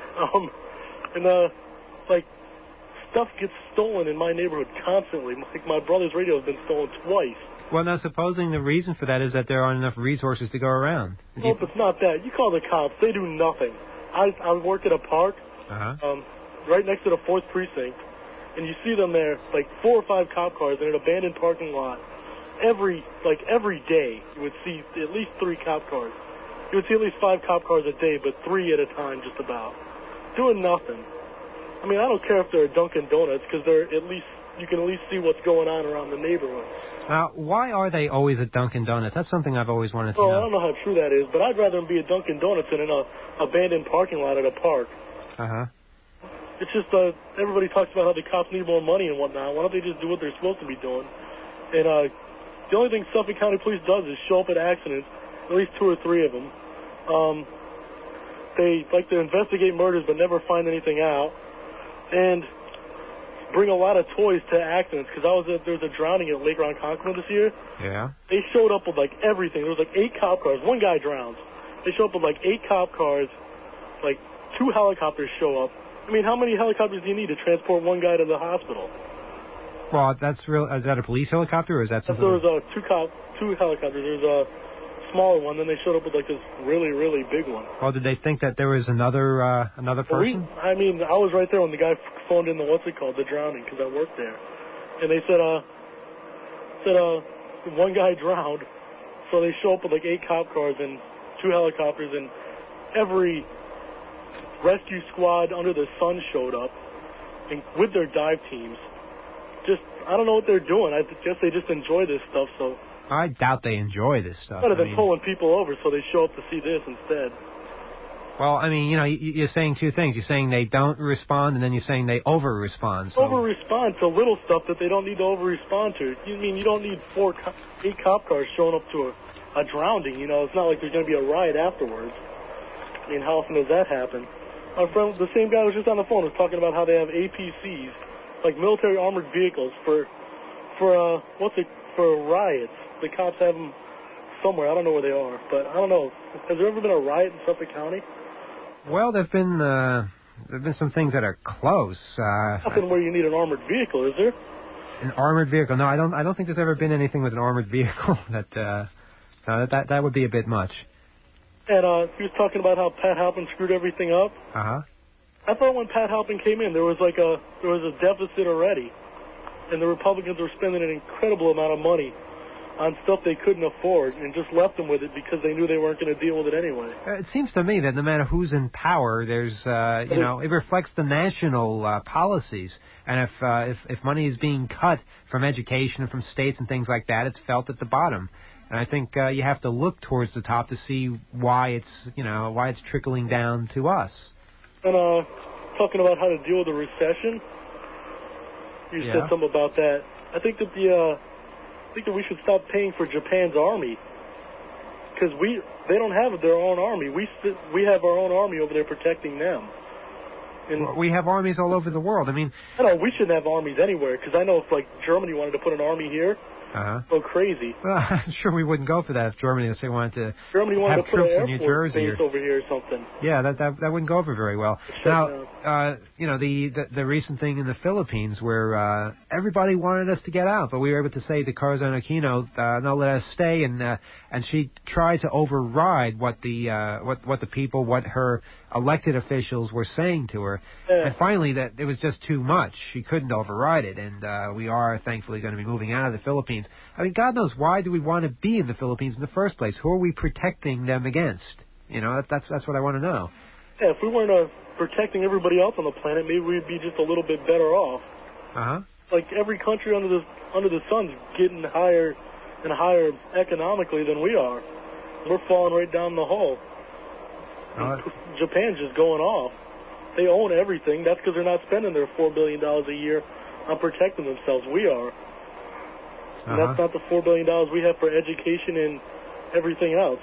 Stuff gets stolen in my neighborhood constantly. My brother's radio has been stolen twice. Well, now, supposing the reason for that is that there aren't enough resources to go around. Nope, it's not that. You call the cops. They do nothing. I work at a park right next to the 4th Precinct, and you see them there, 4 or 5 cop cars in an abandoned parking lot. Every day, you would see at least 3 cop cars. You would see at least 5 cop cars a day, but 3 at a time just about. Doing nothing. I mean, I don't care if they're a Dunkin' Donuts, because you can at least see what's going on around the neighborhood. Now, why are they always at Dunkin' Donuts? That's something I've always wanted to know. I don't know how true that is, but I'd rather them be at Dunkin' Donuts than in an abandoned parking lot at a park. Uh-huh. It's just everybody talks about how the cops need more money and whatnot. Why don't they just do what they're supposed to be doing? And the only thing Suffolk County Police does is show up at accidents, at least 2 or 3 of them. They like to investigate murders but never find anything out, and bring a lot of toys to accidents. Because there was a drowning at Lake Ronkonkoma this year. Yeah. They showed up with everything. There was 8 cop cars. 1 guy drowns. They show up with 8 cop cars. 2 helicopters show up. I mean, how many helicopters do you need to transport 1 guy to the hospital? Well, that's real. Is that a police helicopter, or is that something? There was 2 helicopters. There's a smaller one. Then they showed up with this really, really big one. Well, did they think that there was another person? I was right there when the guy phoned in the drowning, because I worked there, and they said 1 guy drowned. So they show up with 8 cop cars and 2 helicopters, and every rescue squad under the sun showed up, and with their dive teams. I don't know what they're doing. I guess they just enjoy this stuff. So I doubt they enjoy this stuff. Better than pulling people over, so they show up to see this instead. Well, I mean, you're saying 2 things. You're saying they don't respond, and then you're saying they over-respond. So. Over-respond to little stuff that they don't need to over-respond to. You don't need 8 cop cars showing up to a drowning. It's not like there's going to be a riot afterwards. I mean, how often does that happen? Our friend, the same guy who was just on the phone, was talking about how they have APCs, military armored vehicles for riots. The cops have them somewhere. I don't know where they are, but I don't know. Has there ever been a riot in Suffolk County? Well, there've been some things that are close. Nothing where you need an armored vehicle, is there? An armored vehicle? No, I don't think there's ever been anything with an armored vehicle that would be a bit much. And he was talking about how Pat Halpin screwed everything up. Uh-huh. I thought when Pat Halpin came in, there was a deficit already, and the Republicans were spending an incredible amount of money on stuff they couldn't afford, and just left them with it because they knew they weren't going to deal with it anyway. It seems to me that no matter who's in power, there's it reflects the national policies, and if money is being cut from education, from states and things like that, it's felt at the bottom. And I think you have to look towards the top to see why it's trickling down to us. And talking about how to deal with the recession, you said something about that. I think that we should stop paying for Japan's army, because they don't have their own army. We have our own army over there protecting them. And we have armies all over the world. I mean, I know we shouldn't have armies anywhere, because I know if like Germany wanted to put an army here, go crazy. Well, I'm sure we wouldn't go for that if Germany, let's say, wanted to have put troops an in New Air Force Jersey base over here or something. Yeah, that wouldn't go over very well. Now, the recent thing in the Philippines where everybody wanted us to get out, but we were able to say to Corazon Aquino, no, let us stay, and she tried to override what the people, what her elected officials were saying to her, and finally that it was just too much. She couldn't override it, and we are thankfully going to be moving out of the Philippines. I mean, God knows, why do we want to be in the Philippines in the first place? Who are we protecting them against? You know, that's what I want to know. Yeah, if we weren't protecting everybody else on the planet, maybe we'd be just a little bit better off. Like every country under the sun's getting higher and higher economically than we are. We're falling right down the hole. Japan's just going off. They own everything. That's because they're not spending their $4 billion a year on protecting themselves. We are. And that's not the $4 billion we have for education and everything else.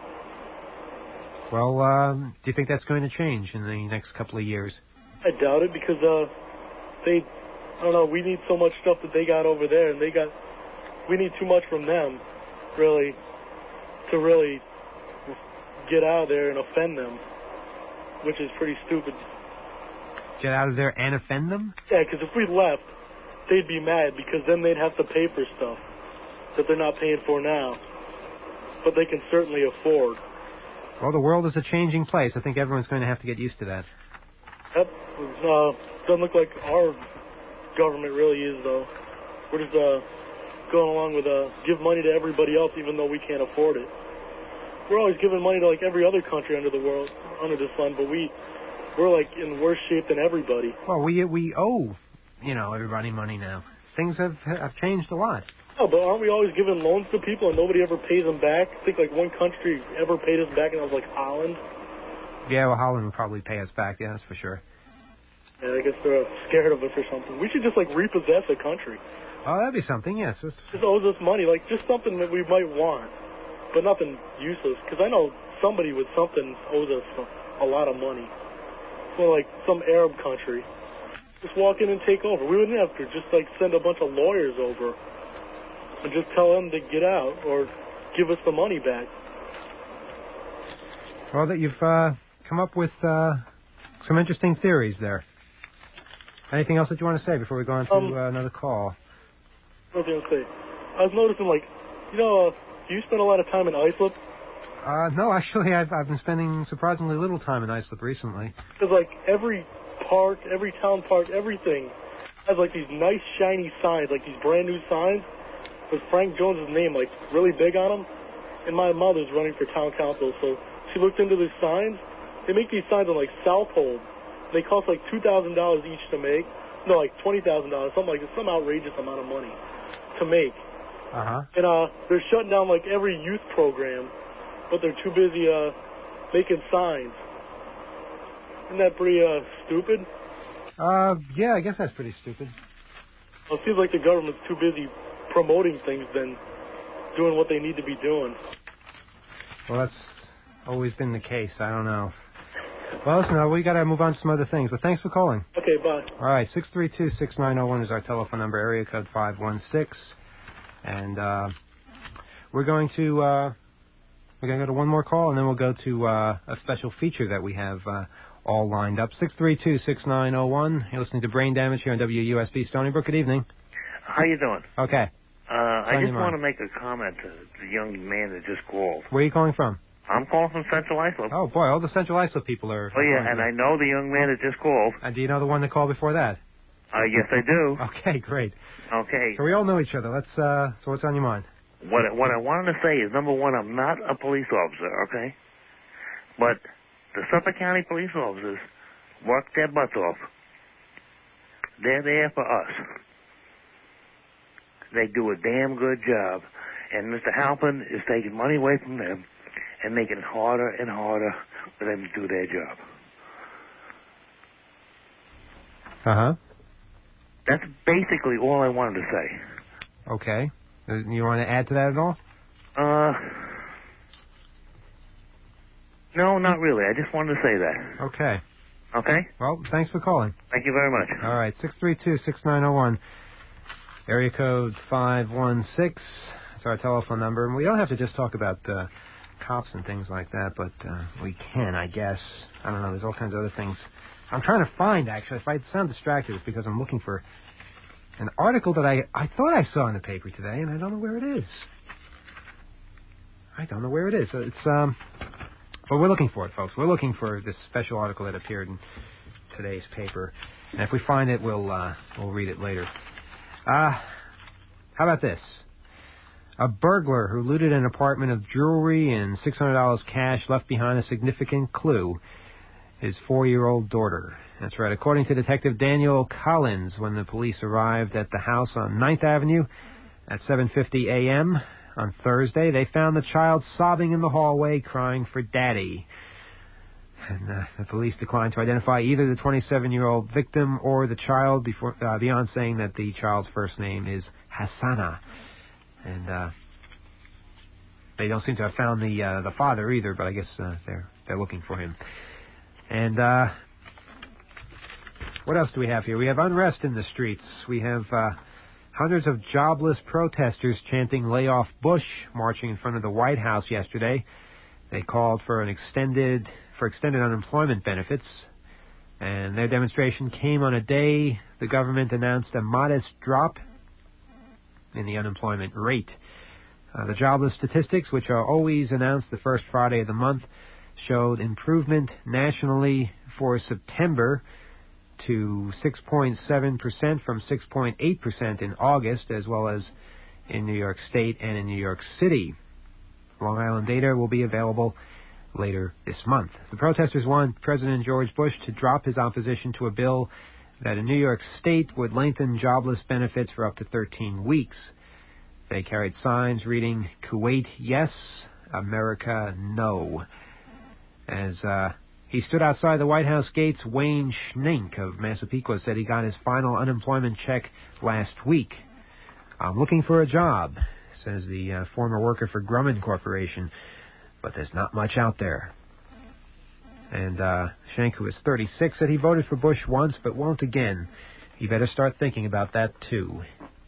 Well, do you think that's going to change in the next couple of years? I doubt it, because I don't know, we need so much stuff that they got over there, and we need too much from them, really, to really get out of there and offend them, which is pretty stupid. Get out of there and offend them? Yeah, because if we left, they'd be mad, because then they'd have to pay for stuff that they're not paying for now, but they can certainly afford. Well, the world is a changing place. I think everyone's going to have to get used to that. That doesn't look like our government really is, though. We're just going along with give money to everybody else, even though we can't afford it. We're always giving money to like every other country under the sun, but we're like in worse shape than everybody. Well, we owe everybody money now. Things have changed a lot. Oh, but aren't we always giving loans to people and nobody ever pays them back? I think like one country ever paid us back, and that was like Holland. Yeah, well, Holland would probably pay us back, yeah, that's for sure. Yeah, I guess they're scared of us or something. We should just like repossess a country. Oh, that'd be something, yes. Just owes us money, like just something that we might want, but nothing useless. Because I know somebody with something owes us a lot of money. So like some Arab country. Just walk in and take over. We wouldn't have to just like send a bunch of lawyers over and just tell them to get out or give us the money back. Well, that you've come up with some interesting theories there. Anything else that you want to say before we go on to another call? What was I going to say? I was noticing, like, do you spend a lot of time in Islip? No, actually, I've been spending surprisingly little time in Islip recently. Because, like, every park, every town park, everything has, like, these nice, shiny signs, like these brand-new signs with Frank Jones' name, like, really big on them. And my mother's running for town council, so she looked into these signs. They make these signs on, like, Southold. They cost, like, $2,000 each to make. No, like, $20,000, something like this, some outrageous amount of money to make. And they're shutting down, like, every youth program, but they're too busy making signs. Isn't that pretty stupid? Yeah, I guess that's pretty stupid. Well, it seems like the government's too busy promoting things than doing what they need to be doing. Well, that's always been the case. I don't know. Well, listen, we got to move on to some other things, but thanks for calling. Okay, bye. All right, 632-6901 is our telephone number, area code 516. And we're going to go to one more call, and then we'll go to a special feature that we have all lined up. 632-6901. You're listening to Brain Damage here on WUSB Stony Brook. Good evening. How you doing? Okay. I just want to make a comment to the young man that just called. Where are you calling from? I'm calling from Central Islip. Oh, boy, all the Central Islip people are... Oh, yeah, and I know the young man that just called. And do you know the one that called before that? Yes, I do. Okay, great. Okay. So we all know each other. So what's on your mind? What I wanted to say is, number one, I'm not a police officer, okay? But the Suffolk County police officers work their butts off. They're there for us. They do a damn good job. And Mr. Halpin is taking money away from them and making it harder and harder for them to do their job. Uh-huh. That's basically all I wanted to say. Okay. You want to add to that at all? No, not really. I just wanted to say that. Okay. Okay? Well, thanks for calling. Thank you very much. All right, 632-6901, area code 516. That's our telephone number. And we don't have to just talk about cops and things like that, but we can, I guess. I don't know, there's all kinds of other things. I'm trying to find, actually. If I sound distracted, it's because I'm looking for an article that I thought I saw in the paper today, and I don't know where it is. It's, but we're looking for it, folks. We're looking for this special article that appeared in today's paper. And if we find it, we'll read it later. How about this? A burglar who looted an apartment of jewelry and $600 cash left behind a significant clue. His 4-year-old daughter. That's right. According to Detective Daniel Collins, when the police arrived at the house on 9th Avenue at 7:50 a.m. on Thursday, they found the child sobbing in the hallway, crying for daddy. And the police declined to identify either the 27-year-old victim or the child, beyond saying that the child's first name is Hassana. And they don't seem to have found the father either, but I guess they're looking for him. And what else do we have here? We have unrest in the streets. We have hundreds of jobless protesters chanting "Lay off Bush," marching in front of the White House yesterday. They called for extended unemployment benefits, and their demonstration came on a day the government announced a modest drop in the unemployment rate. The jobless statistics, which are always announced the first Friday of the month, showed improvement nationally for September to 6.7% from 6.8% in August, as well as in New York State and in New York City. Long Island data will be available later this month. The protesters want President George Bush to drop his opposition to a bill that in New York State would lengthen jobless benefits for up to 13 weeks. They carried signs reading, "Kuwait, yes, America, no." As he stood outside the White House gates, Wayne Schnink of Massapequa said he got his final unemployment check last week. "I'm looking for a job," says the former worker for Grumman Corporation, "but there's not much out there." And Schenk, who is 36, said he voted for Bush once but won't again. He better start thinking about that, too.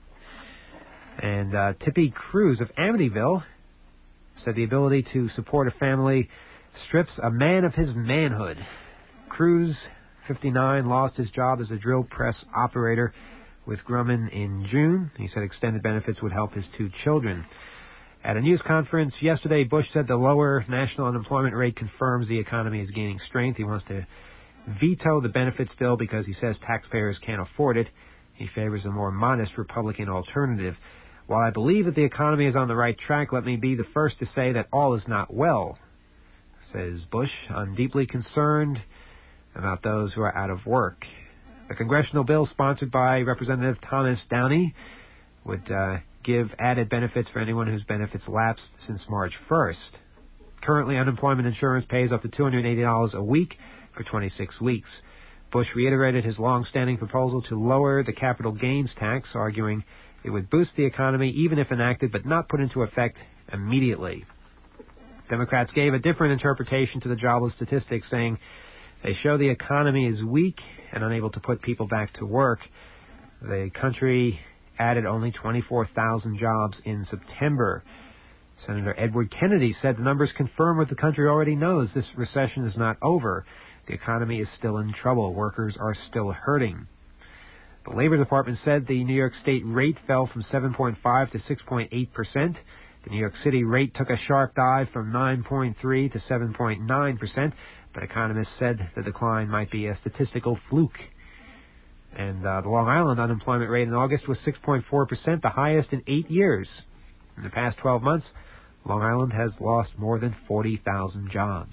And Tippy Cruz of Amityville said the ability to support a family strips a man of his manhood. Cruz, 59, lost his job as a drill press operator with Grumman in June. He said extended benefits would help his 2 children. At a news conference yesterday, Bush said the lower national unemployment rate confirms the economy is gaining strength. He wants to veto the benefits bill because he says taxpayers can't afford it. He favors a more modest Republican alternative. "While I believe that the economy is on the right track, let me be the first to say that all is not well," says Bush. "I'm deeply concerned about those who are out of work." A congressional bill sponsored by Representative Thomas Downey would give added benefits for anyone whose benefits lapsed since March 1st. Currently, unemployment insurance pays up to $280 a week for 26 weeks. Bush reiterated his long-standing proposal to lower the capital gains tax, arguing it would boost the economy even if enacted but not put into effect immediately. Democrats gave a different interpretation to the jobless statistics, saying they show the economy is weak and unable to put people back to work. The country added only 24,000 jobs in September. Senator Edward Kennedy said the numbers confirm what the country already knows. This recession is not over. The economy is still in trouble. Workers are still hurting. The Labor Department said the New York State rate fell from 7.5 to 6.8%. The New York City rate took a sharp dive from 9.3 to 7.9%, but economists said the decline might be a statistical fluke. And the Long Island unemployment rate in August was 6.4%, the highest in 8 years. In the past 12 months, Long Island has lost more than 40,000 jobs.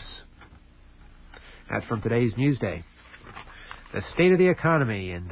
That's from today's Newsday. The state of the economy and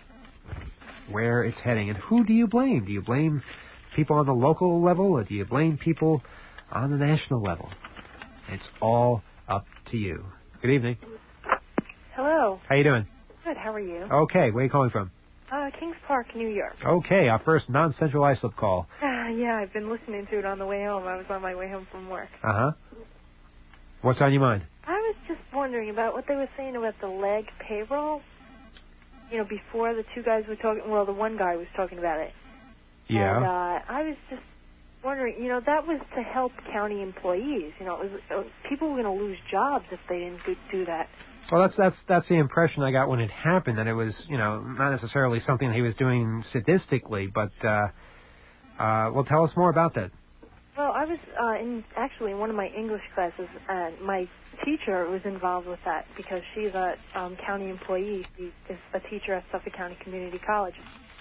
where it's heading. And who do you blame? Do you blame people on the local level, or do you blame people on the national level? It's all up to you. Good evening. Hello. How you doing? Good. How are you? Okay. Where are you calling from? Kings Park, New York. Okay, our first non-Central Islip call. Yeah, I've been listening to it on the way home. I was on my way home from work. Uh-huh. What's on your mind? I was just wondering about what they were saying about the leg payroll. You know, before the two guys were talking, well, the one guy was talking about it. Yeah. And I was just wondering, you know, that was to help county employees. You know, it was, people were going to lose jobs if they didn't do that. Well, that's the impression I got when it happened, that it was, you know, not necessarily something he was doing sadistically, but, well, tell us more about that. Well, I was in one of my English classes, and my teacher was involved with that because she's a county employee. She is a teacher at Suffolk County Community College.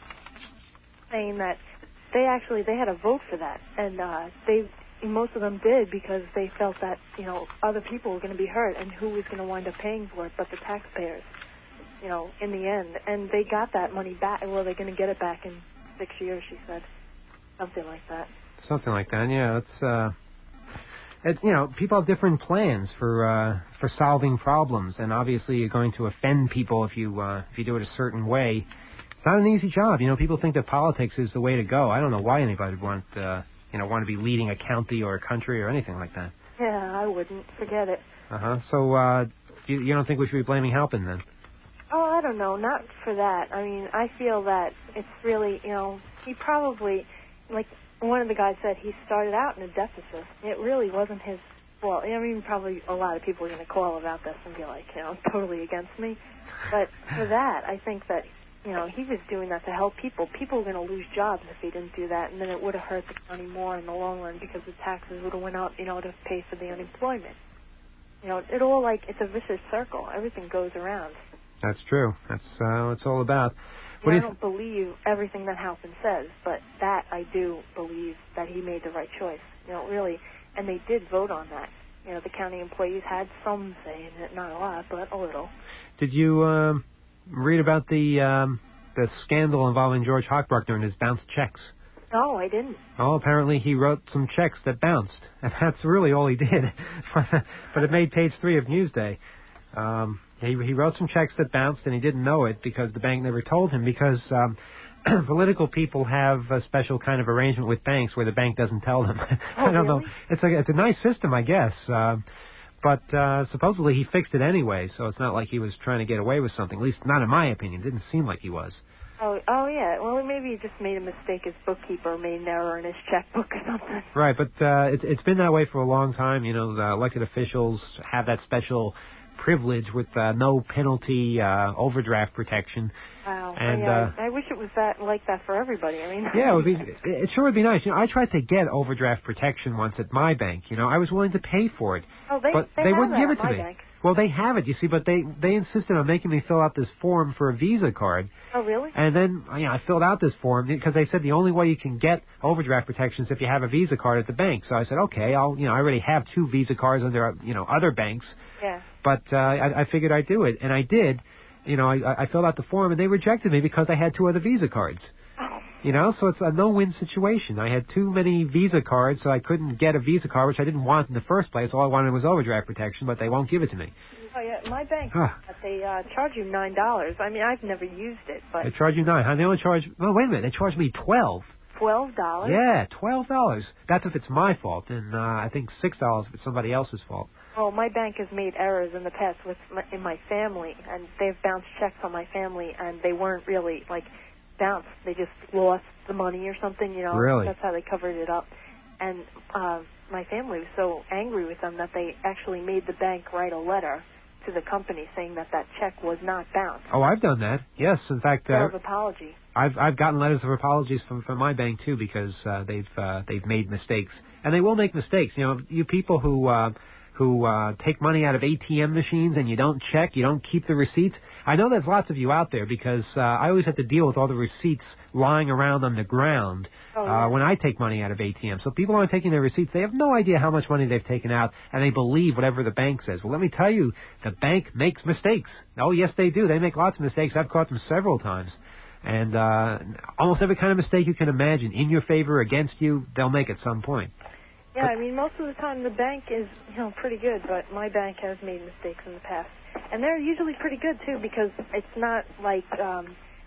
Saying that they had a vote for that, and most of them did because they felt that, you know, other people were going to be hurt, and who was going to wind up paying for it but the taxpayers, you know, in the end. And they got that money back. Well, they're going to get it back in 6 years, she said. Something like that. Something like that, yeah. It's you know, people have different plans for solving problems, and obviously you're going to offend people if you do it a certain way. It's not an easy job. You know, people think that politics is the way to go. I don't know why anybody would want to be leading a county or a country or anything like that. Yeah, I wouldn't. Forget it. Uh-huh. So, you don't think we should be blaming Halpin then? Oh, I don't know. Not for that. I mean, I feel that it's really, you know, he probably, like one of the guys said, he started out in a deficit. It really wasn't his fault. I mean, probably a lot of people are going to call about this and be like, you know, totally against me. But for that, I think that, you know, he was doing that to help people. People were going to lose jobs if he didn't do that, and then it would have hurt the county more in the long run because the taxes would have went up, you know, to pay for the unemployment. You know, it's a vicious circle. Everything goes around. That's true. That's what it's all about. I don't believe everything that Halpin says, but that I do believe that he made the right choice. You know, really, and they did vote on that. You know, the county employees had some say in it, not a lot, but a little. Did you read about the scandal involving George Hochbruckner and his bounced checks? No, I didn't. Oh, apparently he wrote some checks that bounced, and that's really all he did. But it made page 3 of Newsday. He wrote some checks that bounced, and he didn't know it because the bank never told him, because political people have a special kind of arrangement with banks where the bank doesn't tell them. Oh, I don't really? know. It's a nice system, I guess. But supposedly he fixed it anyway, so it's not like he was trying to get away with something. At least not in my opinion. It didn't seem like he was. Oh, yeah. Well, maybe he just made a mistake. His bookkeeper made an error in his checkbook or something. Right, but it's been that way for a long time. You know, the elected officials have that special privilege with no penalty overdraft protection. Wow. And I wish it was like that for everybody. I mean, yeah, it sure would be nice. You know, I tried to get overdraft protection once at my bank. You know, I was willing to pay for it, but they wouldn't give it to me. Bank. Well, they have it, you see, but they insisted on making me fill out this form for a Visa card. Oh, really? And then, I filled out this form because they said the only way you can get overdraft protection is if you have a Visa card at the bank. So I said, okay, I already have 2 Visa cards under, other banks. Yeah. But I figured I'd do it, and I did. I filled out the form, and they rejected me because I had 2 other Visa cards. So it's a no-win situation. I had too many Visa cards, so I couldn't get a Visa card, which I didn't want in the first place. All I wanted was overdraft protection, but they won't give it to me. Oh, yeah, my bank, they charge you $9. I mean, I've never used it, but... They charge you $9, huh? They only charge... Oh, wait a minute. They charge me $12. $12? Yeah, $12. That's if it's my fault, and I think $6 if it's somebody else's fault. Oh, my bank has made errors in the past in my family, and they've bounced checks on my family, and they weren't really, bounced. They just lost the money or something, Really? That's how they covered it up. And my family was so angry with them that they actually made the bank write a letter to the company saying that check was not bounced. Oh, I've done that. Yes, in fact, letter of apology. I've gotten letters of apologies from my bank too, because they've made mistakes, and they will make mistakes. You people who take money out of ATM machines and you don't check, you don't keep the receipts. I know there's lots of you out there because I always have to deal with all the receipts lying around on the ground when I take money out of ATM. So people aren't taking their receipts. They have no idea how much money they've taken out, and they believe whatever the bank says. Well, let me tell you, the bank makes mistakes. Oh, yes, they do. They make lots of mistakes. I've caught them several times. And almost every kind of mistake you can imagine, in your favor, against you, they'll make at some point. Yeah, I mean, most of the time the bank is, pretty good, but my bank has made mistakes in the past. And they're usually pretty good, too, because it's not like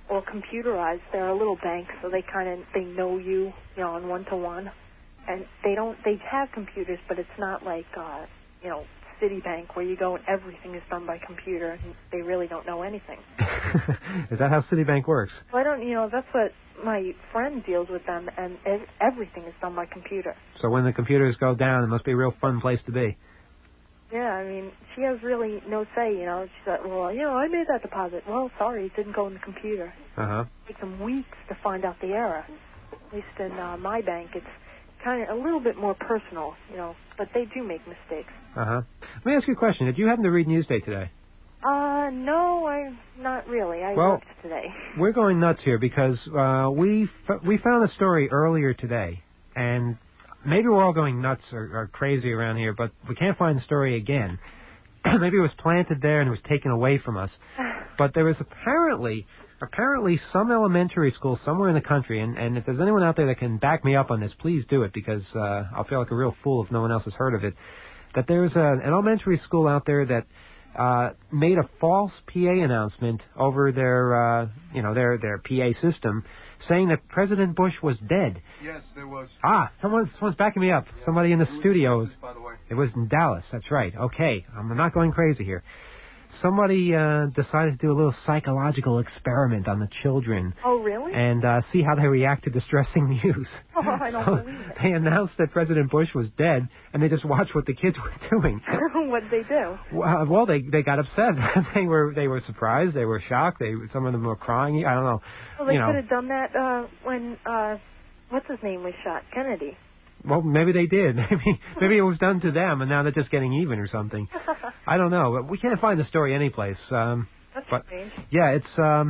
or computerized. They're a little bank, so they know you, on one-to-one. And they have computers, but it's not like, Citibank, where you go and everything is done by computer, and they really don't know anything. Is that how Citibank works? Well, that's what my friend deals with them, and everything is done by computer. So when the computers go down, it must be a real fun place to be. Yeah, she has really no say, She said, well, I made that deposit. Well, sorry, it didn't go in the computer. Uh-huh. It takes them weeks to find out the error. At least in my bank, it's kind of a little bit more personal, but they do make mistakes. Uh-huh. Let me ask you a question. Did you happen to read Newsday today? No, not really. I worked today. We're going nuts here because we found a story earlier today, and maybe we're all going nuts or crazy around here, but we can't find the story again. Maybe it was planted there and it was taken away from us. But there was apparently some elementary school somewhere in the country, and if there's anyone out there that can back me up on this, please do it, because I'll feel like a real fool if no one else has heard of it, that there's an elementary school out there that made a false PA announcement over their PA system, saying that President Bush was dead. Yes, there was. Someone's backing me up. Yeah. Somebody in the studios. By the way. It was in Dallas. That's right. Okay, I'm not going crazy here. Somebody decided to do a little psychological experiment on the children. Oh, really? And see how they react to distressing news. Oh, I don't believe it. They announced that President Bush was dead, and they just watched what the kids were doing. What'd they do? Well, they got upset. they were surprised. They were shocked. Some of them were crying. I don't know. Well, they could have done that when what's his name was shot, Kennedy. Well, maybe they did. Maybe it was done to them, and now they're just getting even or something. I don't know. But we can't find the story anyplace. That's strange. Yeah, it's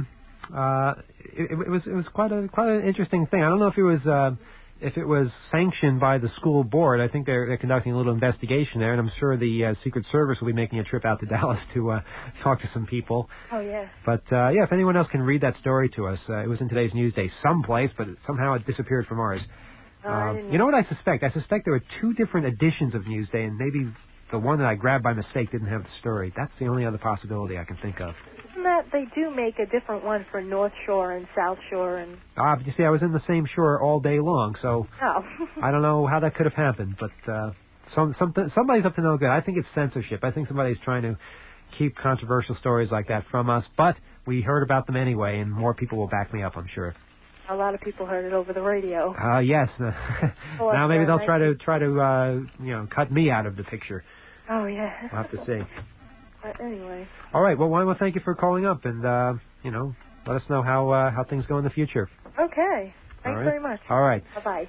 it was quite an interesting thing. I don't know if it was sanctioned by the school board. I think they're conducting a little investigation there, and I'm sure the Secret Service will be making a trip out to Dallas to talk to some people. Oh, yeah. But, if anyone else can read that story to us, it was in today's Newsday someplace, but somehow it disappeared from ours. You know what I suspect? I suspect there were two different editions of Newsday, and maybe the one that I grabbed by mistake didn't have the story. That's the only other possibility I can think of. Isn't that they do make a different one for North Shore and South Shore and... But you see, I was in the same shore all day long, so I don't know how that could have happened, but somebody's up to no good. I think it's censorship. I think somebody's trying to keep controversial stories like that from us, but we heard about them anyway, and more people will back me up, I'm sure. A lot of people heard it over the radio. Yes. Now maybe they'll try to cut me out of the picture. Oh, yeah. We'll have to see. But anyway. All right. Well, well, thank you for calling up, and let us know how things go in the future. Okay. Thanks very much. All right. Bye-bye.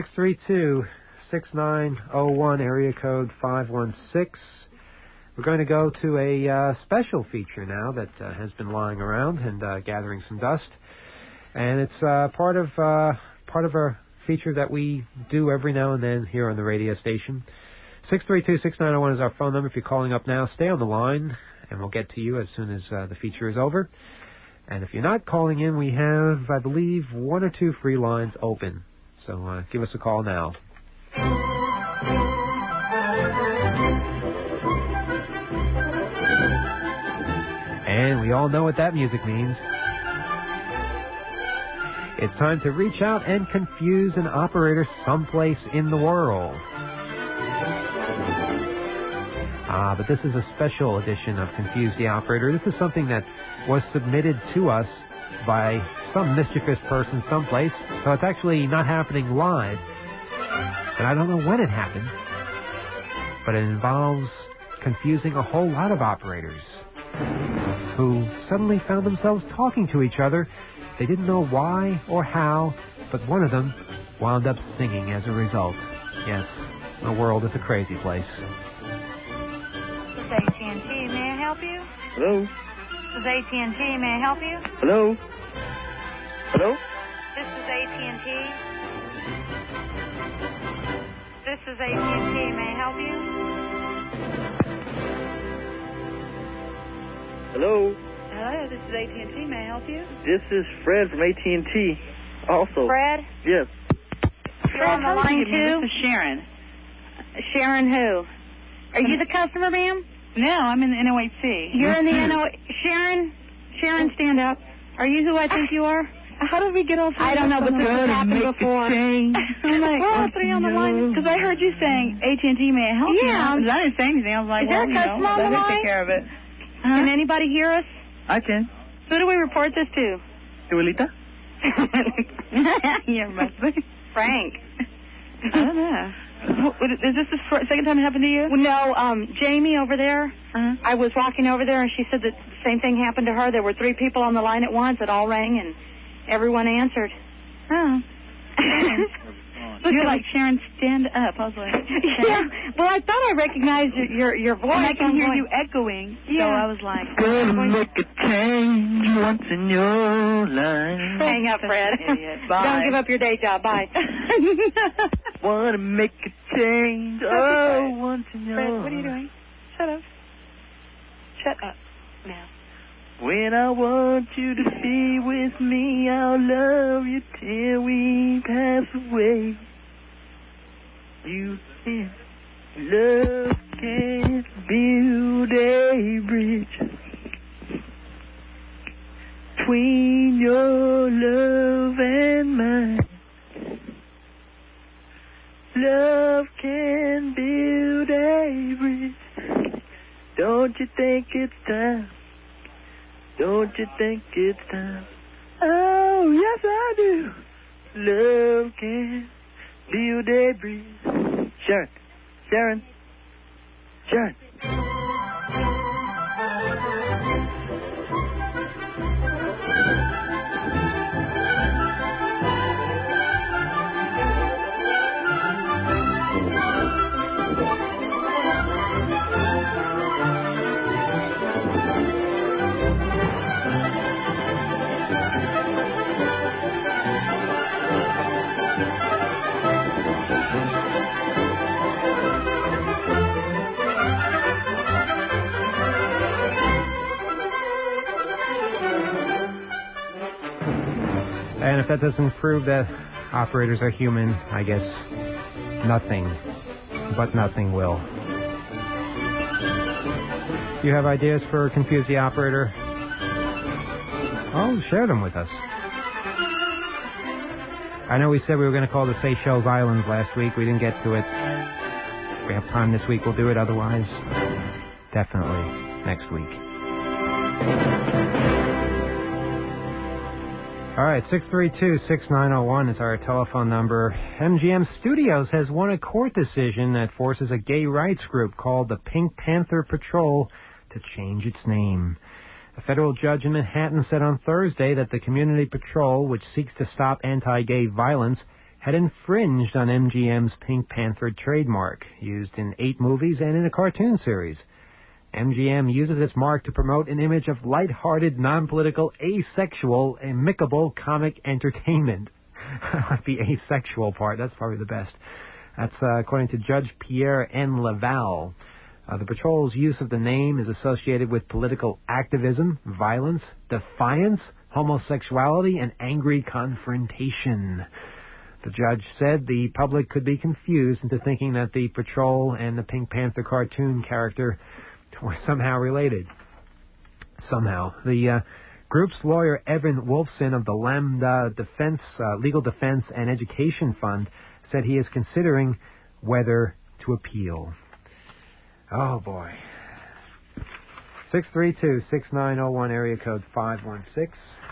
632-6901, area code 516. We're going to go to a special feature now that has been lying around and gathering some dust. And it's part of a feature that we do every now and then here on the radio station. 632-6901 is our phone number. If you're calling up now, stay on the line, and we'll get to you as soon as the feature is over. And if you're not calling in, we have, I believe, one or two free lines open. So give us a call now. And we all know what that music means. It's time to reach out and confuse an operator someplace in the world. But this is a special edition of Confuse the Operator. This is something that was submitted to us by some mischievous person someplace, so it's actually not happening live. And I don't know when it happened, but it involves confusing a whole lot of operators who suddenly found themselves talking to each other. They didn't know why or how, but one of them wound up singing as a result. Yes, the world is a crazy place. This is AT&T. May I help you? Hello? This is AT&T. May I help you? Hello? Hello? This is AT&T. This is AT&T. May I help you? Hello? Hello, this is AT&T. May I help you? This is Fred from AT&T. Also. Fred? Yes. You're on the line, too? This is Sharon. Sharon who? Are you the customer, ma'am? No, I'm in the NOHC. You're in the NOHC. Sharon, stand up. Are you who I think you are? How did we get off? I don't know, but this has happened before. I'm like, we're all three on the line. Because I heard you saying AT&T may I help you. Yeah. I didn't say anything. I was like, Is there a customer on the let me line? take care of it. Can anybody hear us? I can. Who do we report this to? Abuelita? Yeah, Frank. I don't know. Is this the second time it happened to you? Well, no, Jamie over there. I was walking over there, and she said that the same thing happened to her. There were 3 people on the line at once. It all rang, and everyone answered. Oh. You're like, Sharon, stand up. I was like, yeah. Well, I thought I recognized your voice. And I can hear you echoing. Yeah. So I was like, Gonna make a change once in your life. Hang up, Fred. Idiot. Bye. Don't give up your day job. Bye. Wanna make a change, once in your life. Fred, what are you doing? Shut up. Shut up now. When I want you to be with me, I'll love you till we pass away. You can love can't build a bridge between your love and mine. Love can build a bridge. Don't you think it's time? Don't you think it's time? Oh, yes I do. Love can build a bridge. Sharon. And if that doesn't prove that operators are human, I guess nothing will. Do you have ideas for Confuse the Operator? Oh, share them with us. I know we said we were going to call the Seychelles Islands last week. We didn't get to it. If we have time this week, we'll do it. Otherwise, definitely next week. All right, 632-6901 is our telephone number. MGM Studios has won a court decision that forces a gay rights group called the Pink Panther Patrol to change its name. A federal judge in Manhattan said on Thursday that the Community Patrol, which seeks to stop anti-gay violence, had infringed on MGM's Pink Panther trademark, used in 8 movies and in a cartoon series. MGM uses its mark to promote an image of light-hearted, non-political, asexual, amicable comic entertainment. I like the asexual part. That's probably the best. That's according to Judge Pierre N. Laval. The patrol's use of the name is associated with political activism, violence, defiance, homosexuality, and angry confrontation. The judge said the public could be confused into thinking that the patrol and the Pink Panther cartoon character were somehow related. Somehow. The group's lawyer, Evan Wolfson of the Lambda Legal Defense and Education Fund, said he is considering whether to appeal. Oh, boy. 632-6901, area code 516.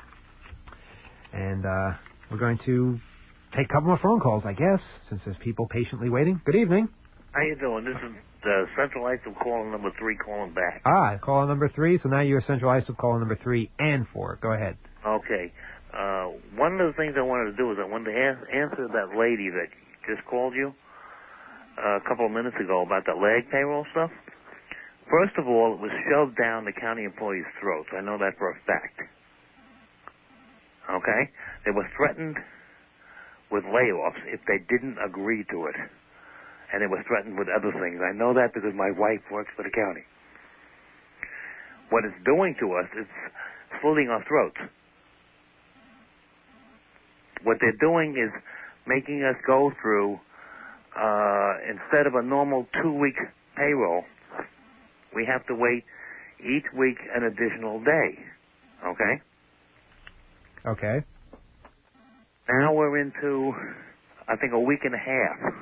And we're going to take a couple more phone calls, I guess, since there's people patiently waiting. Good evening. How you doing? This is Central ISO caller number 3 calling back. Caller number 3. So now you're Central ISO caller number 3 and 4. Go ahead. Okay. One of the things I wanted to do is I wanted to answer that lady that just called you a couple of minutes ago about the lag payroll stuff. First of all, it was shoved down the county employees' throats. I know that for a fact. Okay? They were threatened with layoffs if they didn't agree to it. And they were threatened with other things. I know that because my wife works for the county. What it's doing to us is slitting our throats. What they're doing is making us go through, instead of a normal 2-week payroll, we have to wait each week an additional day. Okay? Okay. Now we're into, I think, a week and a half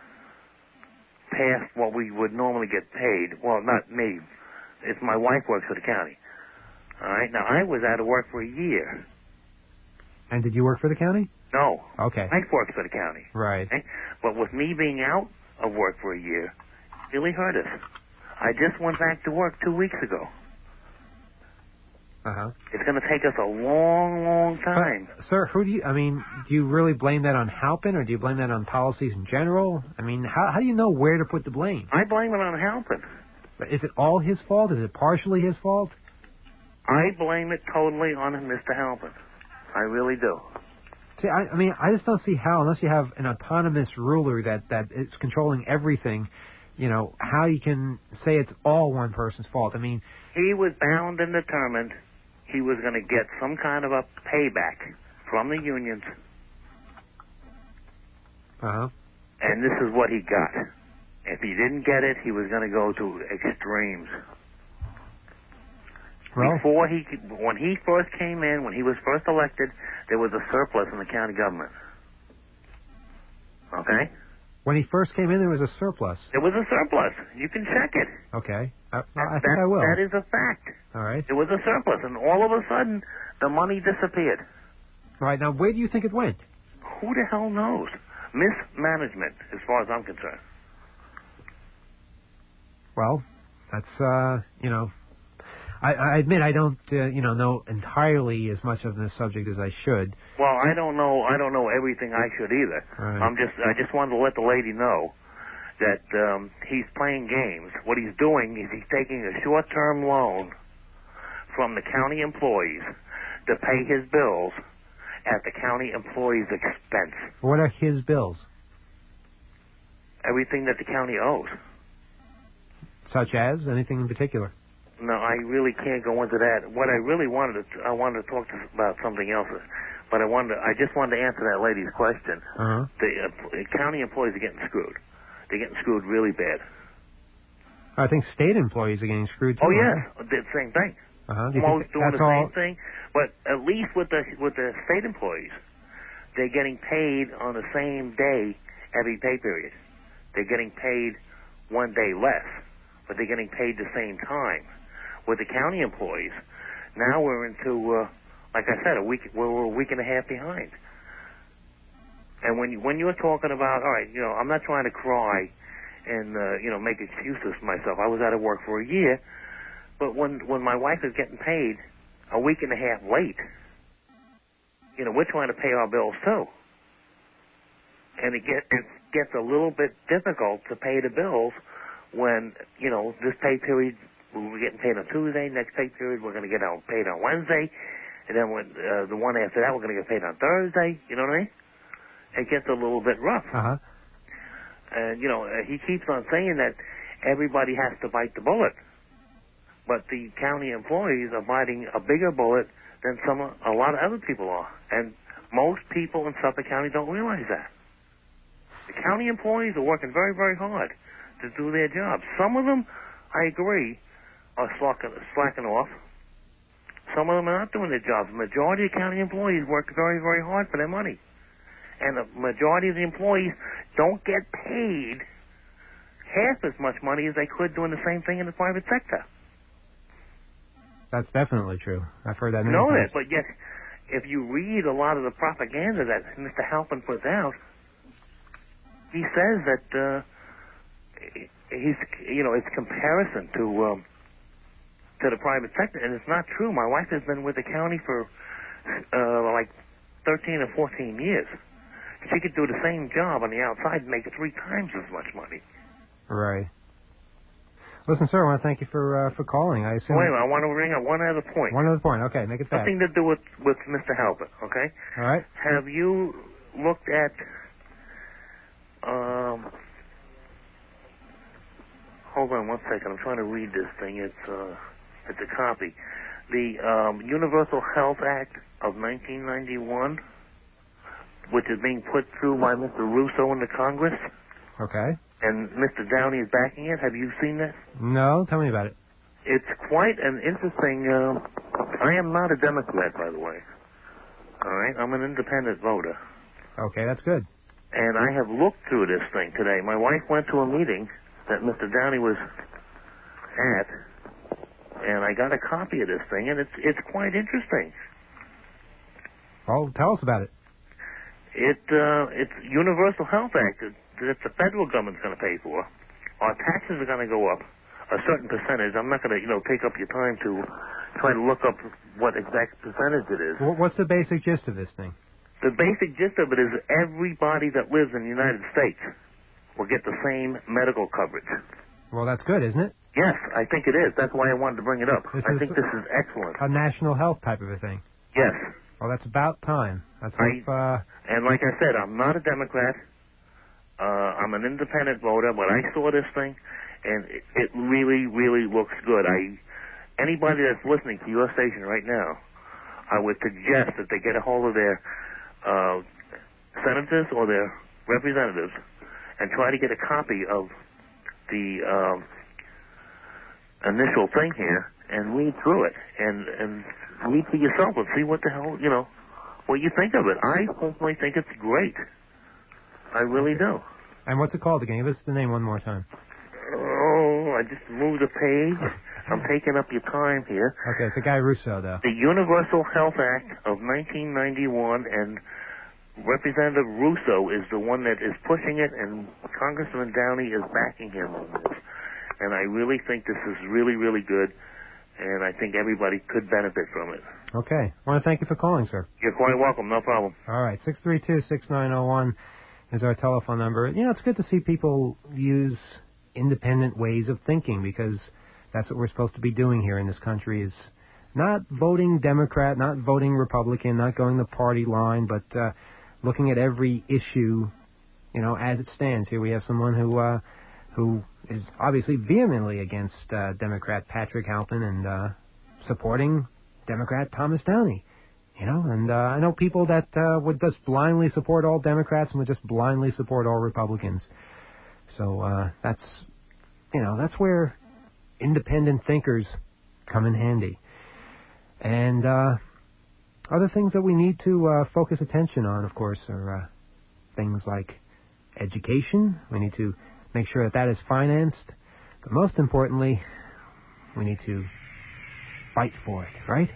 past what we would normally get paid. Well, not me. It's my wife works for the county. All right. Now, I was out of work for a year. And did you work for the county? No. Okay. My wife works for the county. Right. Okay? But with me being out of work for a year, it really hurt us. I just went back to work 2 weeks ago. Uh-huh. It's going to take us a long, long time. Sir, do you really blame that on Halpin, or do you blame that on policies in general? I mean, how do you know where to put the blame? I blame it on Halpin. But is it all his fault? Is it partially his fault? I blame it totally on Mr. Halpin. I really do. See, I just don't see how, unless you have an autonomous ruler that is controlling everything, how you can say it's all one person's fault. I mean, he was bound and determined he was going to get some kind of a payback from the unions. Uh-huh. And this is what he got. If he didn't get it, he was going to go to extremes. Well, when he first came in, when he was first elected, there was a surplus in the county government. Okay? When he first came in, there was a surplus. There was a surplus. You can check it. Okay. I think I will. That is a fact. All right. There was a surplus, and all of a sudden, the money disappeared. All right. Now, where do you think it went? Who the hell knows? Mismanagement, as far as I'm concerned. Well, that's, I admit I don't, know entirely as much of this subject as I should. Well, I don't know everything I should either. Right. I just wanted to let the lady know that he's playing games. What he's doing is he's taking a short-term loan from the county employees to pay his bills at the county employees' expense. What are his bills? Everything that the county owes. Such as? Anything in particular? No, I really can't go into that. What I really wanted to talk about something else, but I just wanted to answer that lady's question. Uh-huh. The county employees are getting screwed. They're getting screwed really bad. I think state employees are getting screwed too. Oh yes, the same thing. Uh-huh. Most doing the same thing, but at least with the state employees, they're getting paid on the same day every pay period. They're getting paid one day less, but they're getting paid the same time. With the county employees, now we're into, like I said, we're a week and a half behind. And when you're talking about, all right, I'm not trying to cry and make excuses for myself. I was out of work for a year, but when my wife is getting paid a week and a half late, we're trying to pay our bills too, and it gets a little bit difficult to pay the bills when this pay period. We're getting paid on Tuesday. Next pay period, we're going to get paid on Wednesday. And then when the one after that, we're going to get paid on Thursday. You know what I mean? It gets a little bit rough. Uh-huh. And, he keeps on saying that everybody has to bite the bullet. But the county employees are biting a bigger bullet than a lot of other people are. And most people in Suffolk County don't realize that. The county employees are working very, very hard to do their jobs. Some of them, I agree, are slacking off. Some of them are not doing their jobs. The majority of county employees work very, very hard for their money. And the majority of the employees don't get paid half as much money as they could doing the same thing in the private sector. That's definitely true. I've heard that many know times. that, but yet, if you read a lot of the propaganda that Mr. Halpin puts out, he says that it's comparison to the private sector, and it's not true. My wife has been with the county for like 13 or 14 years. She could do the same job on the outside and make 3 times as much money. Right. Listen, sir, I want to thank you for calling. I assume. Wait a minute, I want to bring up one other point. One other point. Okay, make it fast. Nothing to do with Mr. Halpin. Okay. All right. Have you looked at hold on one second. I'm trying to read this thing. It's a copy. The Universal Health Act of 1991, which is being put through by Mr. Russo in the Congress. Okay. And Mr. Downey is backing it. Have you seen this? No. Tell me about it. It's quite an interesting. I am not a Democrat, by the way. All right, I'm an independent voter. Okay, that's good. And I have looked through this thing today. My wife went to a meeting that Mr. Downey was at, and I got a copy of this thing, and it's quite interesting. Well, tell us about it. It's Universal Health Act that the federal government's going to pay for. Our taxes are going to go up a certain percentage. I'm not going to, take up your time to try to look up what exact percentage it is. Well, what's the basic gist of this thing? The basic gist of it is everybody that lives in the United States will get the same medical coverage. Well, that's good, isn't it? Yes, I think it is. That's why I wanted to bring it up. I think this is excellent. A national health type of a thing. Yes. Well, that's about time. Let's hope, and like I said, I'm not a Democrat. I'm an independent voter, but I saw this thing, and it really, really looks good. Anybody that's listening to your station right now, I would suggest that they get a hold of their senators or their representatives and try to get a copy of the initial thing here and read through it and read for yourself and see what the hell, what you think of it. I personally think it's great. I really do. And what's it called again? Give us the name one more time. Oh, I just moved the page. I'm taking up your time here. Okay, it's a Guy Russo, though. The Universal Health Act of 1991, and Representative Russo is the one that is pushing it, and Congressman Downey is backing him on this. And I really think this is really, really good, and I think everybody could benefit from it. Okay. I want to thank you for calling, sir. You're quite welcome. No problem. All right. 632-6901 is our telephone number. It's good to see people use independent ways of thinking, because that's what we're supposed to be doing here in this country, is not voting Democrat, not voting Republican, not going the party line, but looking at every issue, as it stands. Here we have someone who is obviously vehemently against Democrat Patrick Halpin and supporting Democrat Thomas Downey. And I know people that would just blindly support all Democrats and would just blindly support all Republicans. So that's where independent thinkers come in handy. And other things that we need to focus attention on, of course, are things like education. We need to make sure that is financed. But most importantly, we need to fight for it, right?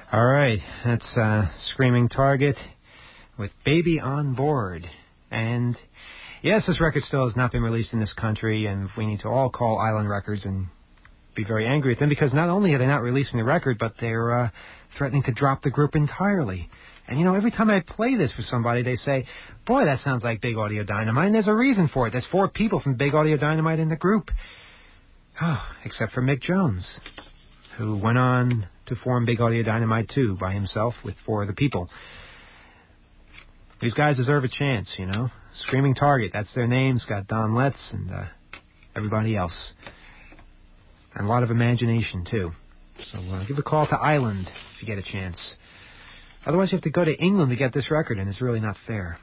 All right, that's Screaming Target with Baby on Board. And yes, this record still has not been released in this country, and we need to all call Island Records and be very angry at them, because not only are they not releasing the record, but they're threatening to drop the group entirely. And, every time I play this for somebody, they say, boy, that sounds like Big Audio Dynamite, and there's a reason for it. There's 4 people from Big Audio Dynamite in the group. Oh, except for Mick Jones, who went on to form Big Audio Dynamite 2 by himself with 4 other people. These guys deserve a chance, Screaming Target, that's their names. Got Don Letts and everybody else. And a lot of imagination, too. So give a call to Island if you get a chance. Otherwise, you have to go to England to get this record, and it's really not fair.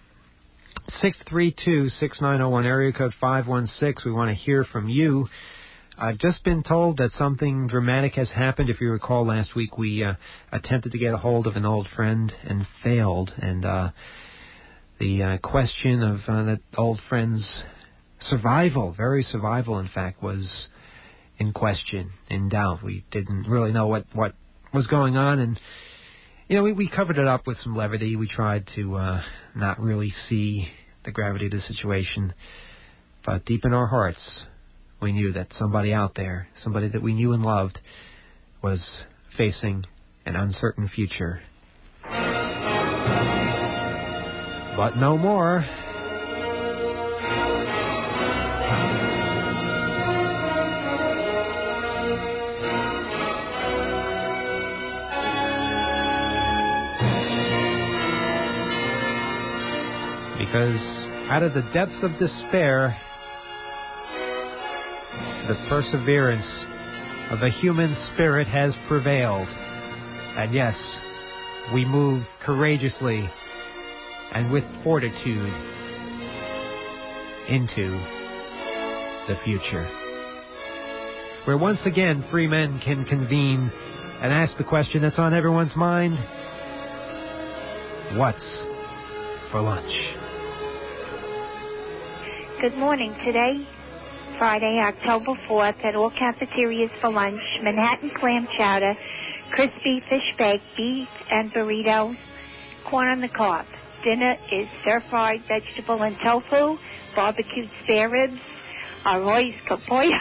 632-6901, area code 516. We want to hear from you. I've just been told that something dramatic has happened. If you recall, last week we attempted to get a hold of an old friend and failed. And the question of that old friend's survival, very survival, in fact, was in question, in doubt. We didn't really know what was going on, and we covered it up with some levity. We tried to not really see the gravity of the situation, but deep in our hearts, we knew that somebody out there, somebody that we knew and loved, was facing an uncertain future. But no more. Because out of the depths of despair, the perseverance of the human spirit has prevailed. And yes, we move courageously and with fortitude into the future, where once again free men can convene and ask the question that's on everyone's mind: what's for lunch? Good morning. Today, Friday, October 4th, at all cafeterias for lunch, Manhattan clam chowder, crispy fish bake, beef and burrito, corn on the cob. Dinner is stir-fried vegetable and tofu, barbecued spare ribs, arroz capoya.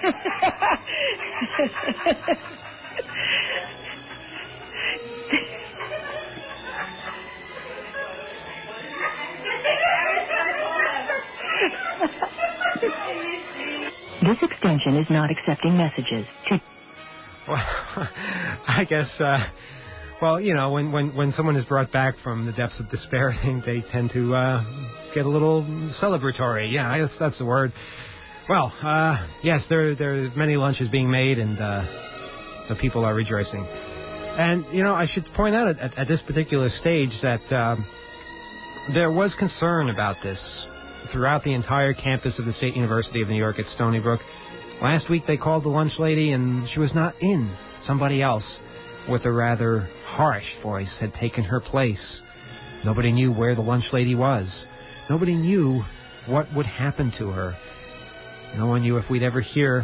This extension is not accepting messages. Well, I guess, when someone is brought back from the depths of despair, they tend to get a little celebratory. Yeah, I guess that's the word. Well, yes, there are many lunches being made, and the people are rejoicing. And, I should point out at this particular stage that there was concern about this throughout the entire campus of the State University of New York at Stony Brook. Last week they called the lunch lady, and she was not in. Somebody else with a rather harsh voice had taken her place. Nobody knew where the lunch lady was. Nobody knew what would happen to her. No one knew if we'd ever hear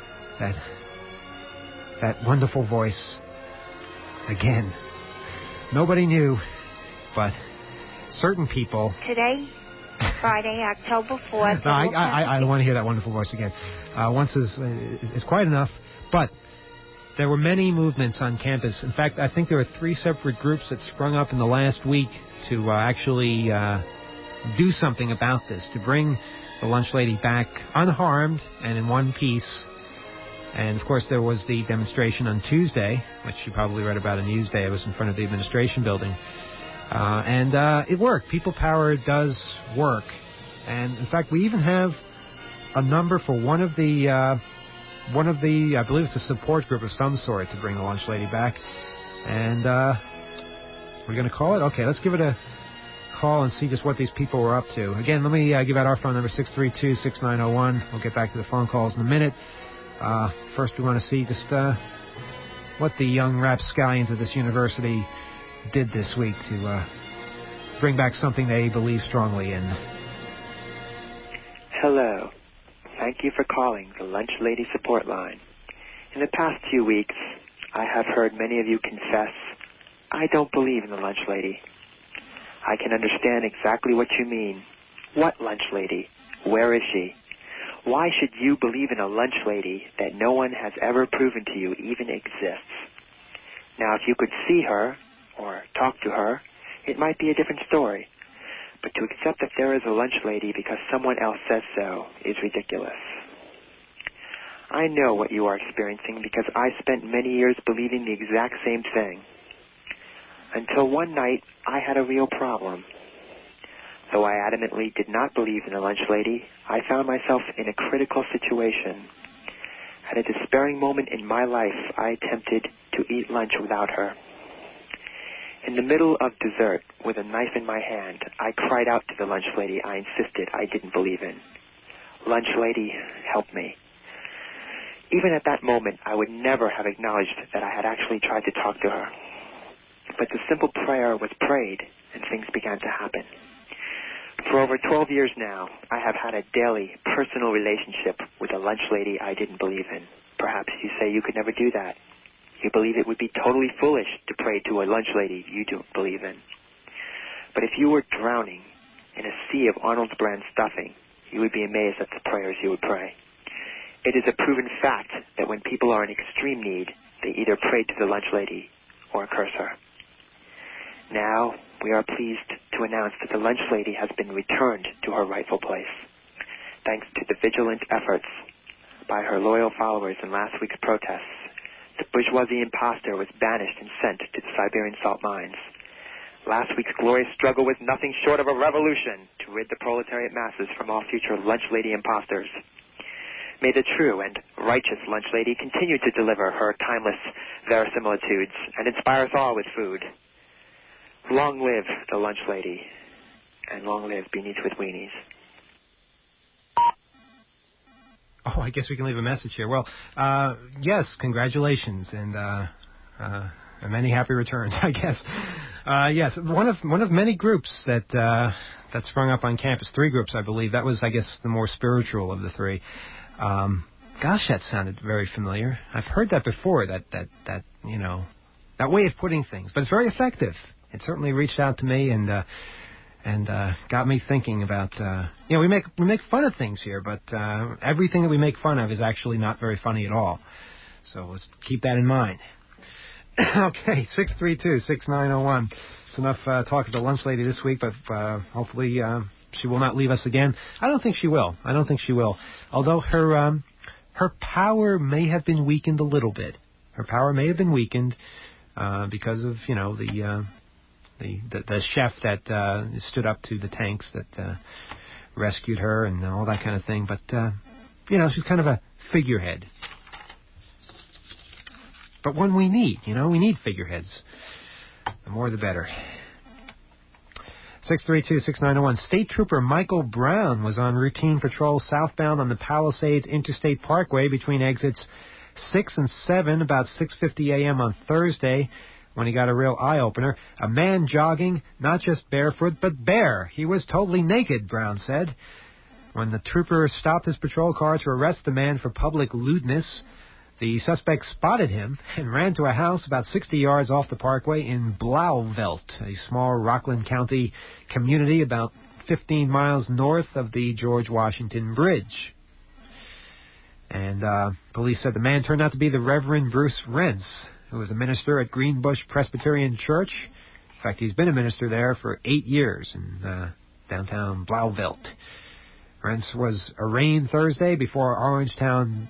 that wonderful voice again. Nobody knew, but certain people... Today, Friday, October 4th... No, I don't want to hear that wonderful voice again. Once is quite enough, but there were many movements on campus. In fact, I think there were 3 separate groups that sprung up in the last week to actually do something about this, to bring the lunch lady back unharmed and in one piece. And, of course, there was the demonstration on Tuesday, which you probably read about in Newsday. It was in front of the administration building. And it worked. People Power does work. And, in fact, we even have a number for one of the, I believe it's a support group of some sort to bring the lunch lady back. And we're going to call it? Okay, let's give it a call and see just what these people were up to. Again, let me give out our phone number, 632-6901. We'll get back to the phone calls in a minute. First, we want to see just what the young rapscallions of this university did this week to bring back something they believe strongly in. Hello. Thank you for calling the Lunch Lady Support Line. In the past few weeks, I have heard many of you confess I don't believe in the lunch lady. I can understand exactly what you mean. What lunch lady? Where is she? Why should you believe in a lunch lady that no one has ever proven to you even exists? Now, if you could see her or talk to her, it might be a different story. But to accept that there is a lunch lady because someone else says so is ridiculous. I know what you are experiencing because I spent many years believing the exact same thing. Until one night, I had a real problem. Though I adamantly did not believe in a lunch lady, I found myself in a critical situation. At a despairing moment in my life, I attempted to eat lunch without her. In the middle of dessert, with a knife in my hand, I cried out to the lunch lady I insisted I didn't believe in. Lunch lady, help me. Even at that moment, I would never have acknowledged that I had actually tried to talk to her. But the simple prayer was prayed, and things began to happen. For over 12 years now, I have had a daily, personal relationship with a lunch lady I didn't believe in. Perhaps you say you could never do that. You believe it would be totally foolish to pray to a lunch lady you don't believe in. But if you were drowning in a sea of Arnold's brand stuffing, you would be amazed at the prayers you would pray. It is a proven fact that when people are in extreme need, they either pray to the lunch lady or curse her. Now, we are pleased to announce that the lunch lady has been returned to her rightful place. Thanks to the vigilant efforts by her loyal followers in last week's protests, the bourgeoisie imposter was banished and sent to the Siberian salt mines. Last week's glorious struggle was nothing short of a revolution to rid the proletariat masses from all future lunch lady imposters. May the true and righteous lunch lady continue to deliver her timeless verisimilitudes and inspire us all with food. Long live the lunch lady, and long live Beanies with Weenies. Oh, I guess we can leave a message here. Well, yes, congratulations, and many happy returns, I guess. Yes, one of many groups that sprung up on campus. 3 groups, I believe. That was, I guess, the more spiritual of the 3. Gosh, that sounded very familiar. I've heard that before. That you know, that way of putting things, but it's very effective. It certainly reached out to me and got me thinking about, we make fun of things here, but everything that we make fun of is actually not very funny at all. So let's keep that in mind. Okay, 632-6901. It's enough talk to the lunch lady this week, but hopefully she will not leave us again. I don't think she will. Although her power may have been weakened a little bit. Her power may have been weakened because of, the chef that stood up to the tanks that rescued her and all that kind of thing. But, she's kind of a figurehead. But one we need, we need figureheads. The more the better. 632-6901. State Trooper Michael Brown was on routine patrol southbound on the Palisades Interstate Parkway between exits 6 and 7 about 6:50 a.m. on Thursday, when he got a real eye-opener. A man jogging, not just barefoot, but bare. He was totally naked, Brown said. When the trooper stopped his patrol car to arrest the man for public lewdness, the suspect spotted him and ran to a house about 60 yards off the parkway in Blauvelt, a small Rockland County community about 15 miles north of the George Washington Bridge. And police said the man turned out to be the Reverend Bruce Rentz, who was a minister at Greenbush Presbyterian Church. In fact, he's been a minister there for 8 years in downtown Blauvelt. Rentz was arraigned Thursday before Orangetown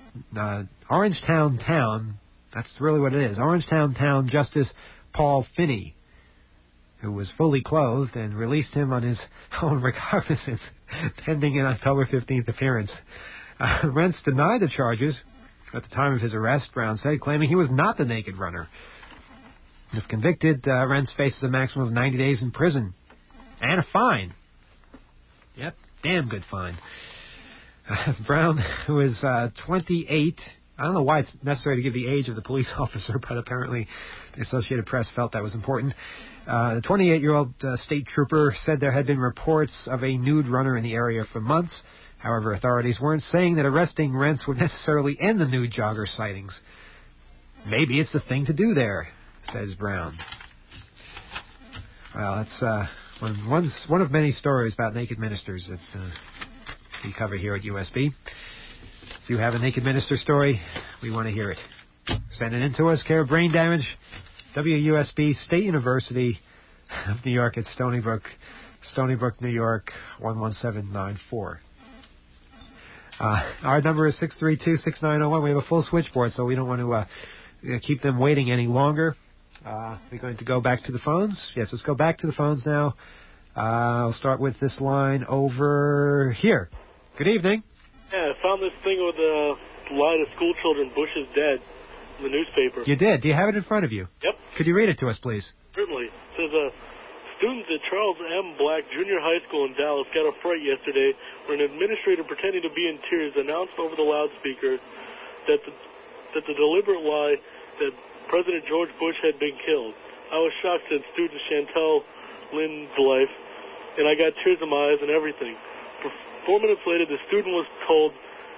Town, that's really what it is, Orangetown Town Justice Paul Finney, who was fully clothed, and released him on his own recognizance, pending an October 15th appearance. Rentz denied the charges at the time of his arrest, Brown said, claiming he was not the naked runner. If convicted, Rentz faces a maximum of 90 days in prison and a fine. Yep, damn good fine. Brown, who is 28, I don't know why it's necessary to give the age of the police officer, but apparently the Associated Press felt that was important. The 28-year-old state trooper said there had been reports of a nude runner in the area for months. However, authorities weren't saying that arresting Rentz would necessarily end the nude jogger sightings. Maybe it's the thing to do there, says Brown. Well, that's one of many stories about naked ministers that we cover here at USB. If you have a naked minister story, we want to hear it. Send it in to us, care of Brain Damage, WUSB, State University of New York at Stony Brook, New York, 11794. Our number is 632-6901. We have a full switchboard, so we don't want to keep them waiting any longer. We're going to go back to the phones. Yes, let's go back to the phones now. I'll start with this line over here. Good evening. Yeah, I found this thing with a line of school children, Bush is dead, in the newspaper. You did? Do you have it in front of you? Yep. Could you read it to us, please? Certainly. It says, students at Charles M. Black Junior High School in Dallas got a fright yesterday when an administrator pretending to be in tears announced over the loudspeaker that the deliberate lie that President George Bush had been killed. I was shocked, said student Chantel Lynn's life, and I got tears in my eyes and everything. 4 minutes later, the student was told,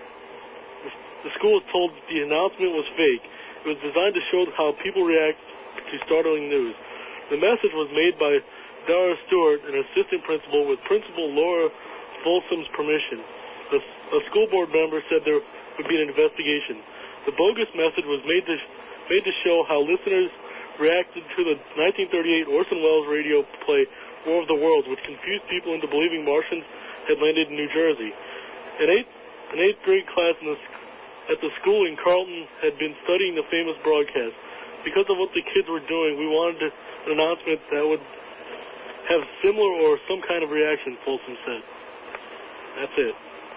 the school was told the announcement was fake. It was designed to show how people react to startling news. The message was made by Dara Stewart, an assistant principal, with Principal Laura Folsom's permission. A school board member said there would be an investigation. The bogus message was made to show how listeners reacted to the 1938 Orson Welles radio play War of the Worlds, which confused people into believing Martians had landed in New Jersey. An eighth grade class at the school in Carlton had been studying the famous broadcast. Because of what the kids were doing, we wanted an announcement that would have similar or some kind of reaction, Folsom said. That's it.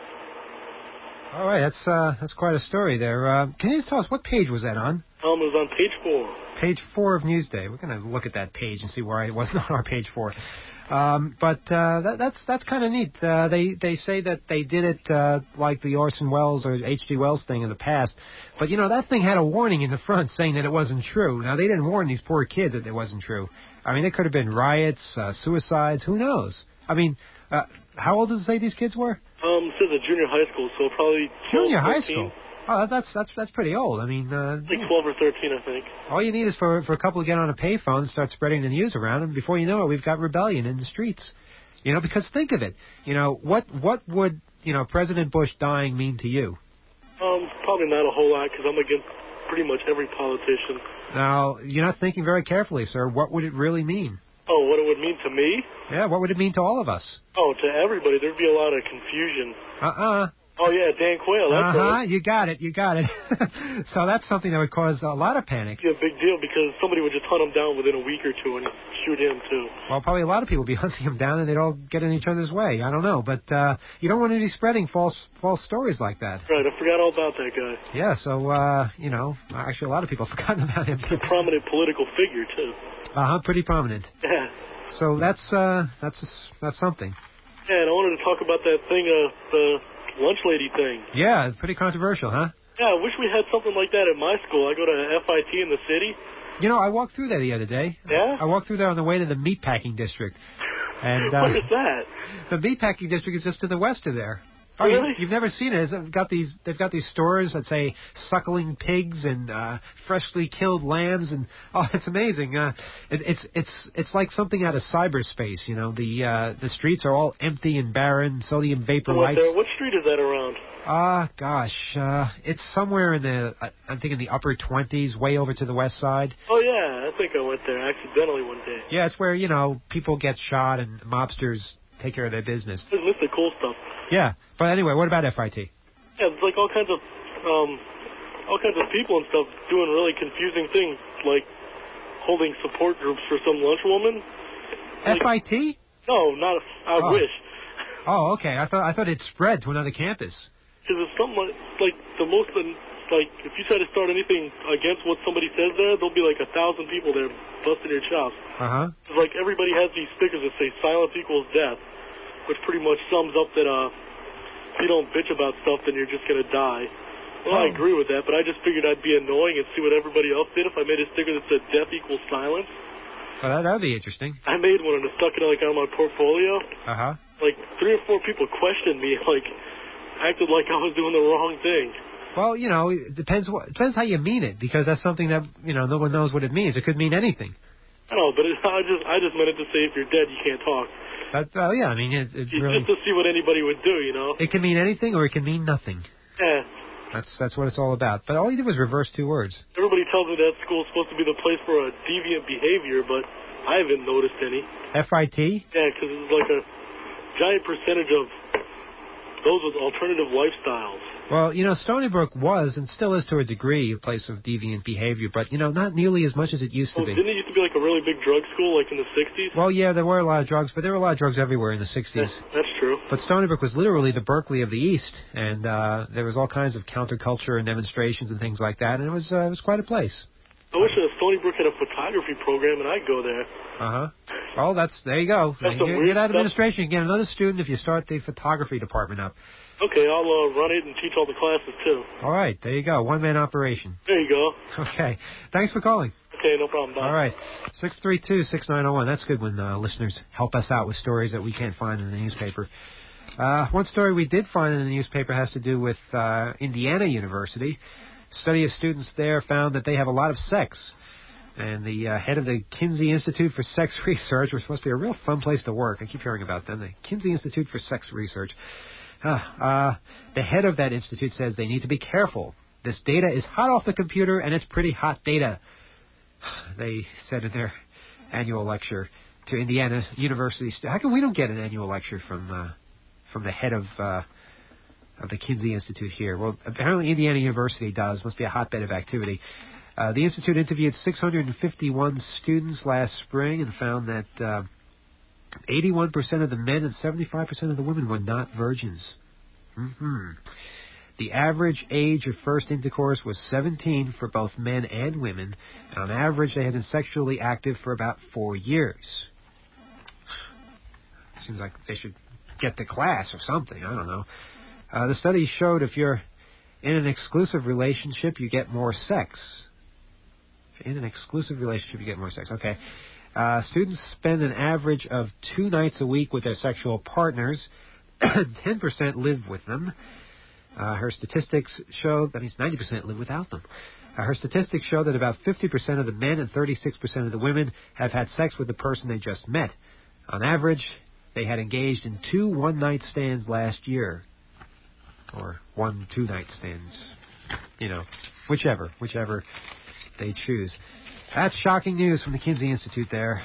All right, that's quite a story there. Can you just tell us what page was that on? It was on page 4. Page 4 of Newsday. We're going to look at that page and see why it wasn't on our page 4. But that's kind of neat. They say that they did it like the Orson Welles or H.G. Wells thing in the past. But, you know, that thing had a warning in the front saying that it wasn't true. Now, they didn't warn these poor kids that it wasn't true. I mean, it could have been riots, suicides, who knows? I mean, how old does it say these kids were? It says a junior high school, so probably 12, junior 13. High school? Oh, that's pretty old. I mean, like 12 or 13, I think. All you need is for a couple to get on a payphone and start spreading the news around, and before you know it, we've got rebellion in the streets. You know, because think of it. You know, what would, you know, President Bush dying mean to you? Probably not a whole lot, because I'm against pretty much every politician. Now, you're not thinking very carefully, sir. What would it really mean? Oh, what it would mean to me? Yeah, what would it mean to all of us? Oh, to everybody. There'd be a lot of confusion. Oh, yeah, Dan Quayle, that's right. You got it. So that's something that would cause a lot of panic. Yeah, big deal, because somebody would just hunt him down within a week or two and shoot him, too. Well, probably a lot of people would be hunting him down, and they'd all get in each other's way. I don't know, but you don't want to be spreading false stories like that. Right, I forgot all about that guy. Yeah, so, you know, actually a lot of people have forgotten about him. He's a prominent political figure, too. Pretty prominent. Yeah. So that's something. Yeah, and I wanted to talk about that thing, the lunch lady thing. Yeah, it's pretty controversial, huh? Yeah, I wish we had something like that at my school. I go to FIT in the city. You know, I walked through there the other day. Yeah? I walked through there on the way to the meatpacking district. And what is that? The meatpacking district is just to the west of there. Oh, really? You've never seen it. They've got these stores that say suckling pigs and freshly killed lambs, and it's amazing. It's like something out of cyberspace. You know, the streets are all empty and barren, sodium vapor lights. What street is that around? It's somewhere in the I'm thinking the upper 20s, way over to the west side. Oh yeah, I think I went there accidentally one day. Yeah, it's where, you know, people get shot and mobsters take care of their business. I missed the cool stuff. Yeah, but anyway, what about FIT? Yeah, it's like all kinds of people and stuff doing really confusing things, like holding support groups for some lunch woman. FIT? No, not. I wish. Oh, okay. I thought it spread to another campus. Because it's something like the most, like if you try to start anything against what somebody says there, there'll be like 1,000 people there busting your chops. It's like everybody has these stickers that say "silence equals death," which pretty much sums up that if you don't bitch about stuff, then you're just gonna die. Well, I agree with that, but I just figured I'd be annoying and see what everybody else did if I made a sticker that said "death equals silence." Well, that would be interesting. I made one and I stuck it like on my portfolio. Like 3 or 4 people questioned me, like acted like I was doing the wrong thing. Well, you know, it depends how you mean it, because that's something that, you know, no one knows what it means. It could mean anything. I know, but I just meant it to say if you're dead, you can't talk. Yeah, I mean, it's really... Just to see what anybody would do, you know? It can mean anything or it can mean nothing. Yeah. That's what it's all about. But all you did was reverse two words. Everybody tells me that school's supposed to be the place for a deviant behavior, but I haven't noticed any. FIT? Yeah, because it's like a giant percentage of those with alternative lifestyles. Well, you know, Stony Brook was and still is to a degree a place of deviant behavior, but, you know, not nearly as much as it used to be. Didn't it used to be like a really big drug school, like in the 60s? Well, yeah, there were a lot of drugs, but there were a lot of drugs everywhere in the 60s. Yeah, that's true. But Stony Brook was literally the Berkeley of the East, and there was all kinds of counterculture and demonstrations and things like that, and it was quite a place. I wish Stony Brook had a photography program, and I'd go there. Uh-huh. Well, there you go. That's Get out of administration. Get another student if you start the photography department up. Okay, I'll run it and teach all the classes, too. All right, there you go. One-man operation. There you go. Okay. Thanks for calling. Okay, no problem. Bye. All right. 632-6901. That's good when listeners help us out with stories that we can't find in the newspaper. One story we did find in the newspaper has to do with Indiana University. A study of students there found that they have a lot of sex. And the head of the Kinsey Institute for Sex Research, which is supposed to be a real fun place to work. I keep hearing about them. The Kinsey Institute for Sex Research. The head of that institute says they need to be careful. This data is hot off the computer, and it's pretty hot data, they said in their annual lecture to Indiana University. How come we don't get an annual lecture from the head of the Kinsey Institute here? Well, apparently Indiana University does. Must be a hotbed of activity. The Institute interviewed 651 students last spring and found that 81% of the men and 75% of the women were not virgins. The average age of first intercourse was 17 for both men and women, and on average they had been sexually active for about 4 years. Seems like they should get to class or something. I don't know. The study showed if you're in an exclusive relationship, you get more sex. In an exclusive relationship, you get more sex. Okay. Students spend an average of 2 nights a week with their sexual partners. 10% live with them. Her statistics show, that means 90% live without them. Her statistics show that about 50% of the men and 36% of the women have had sex with the person they just met. On average, they had engaged in 2 one-night stands last year. Or 1 2-night stands. You know, whichever they choose. That's shocking news from the Kinsey Institute there.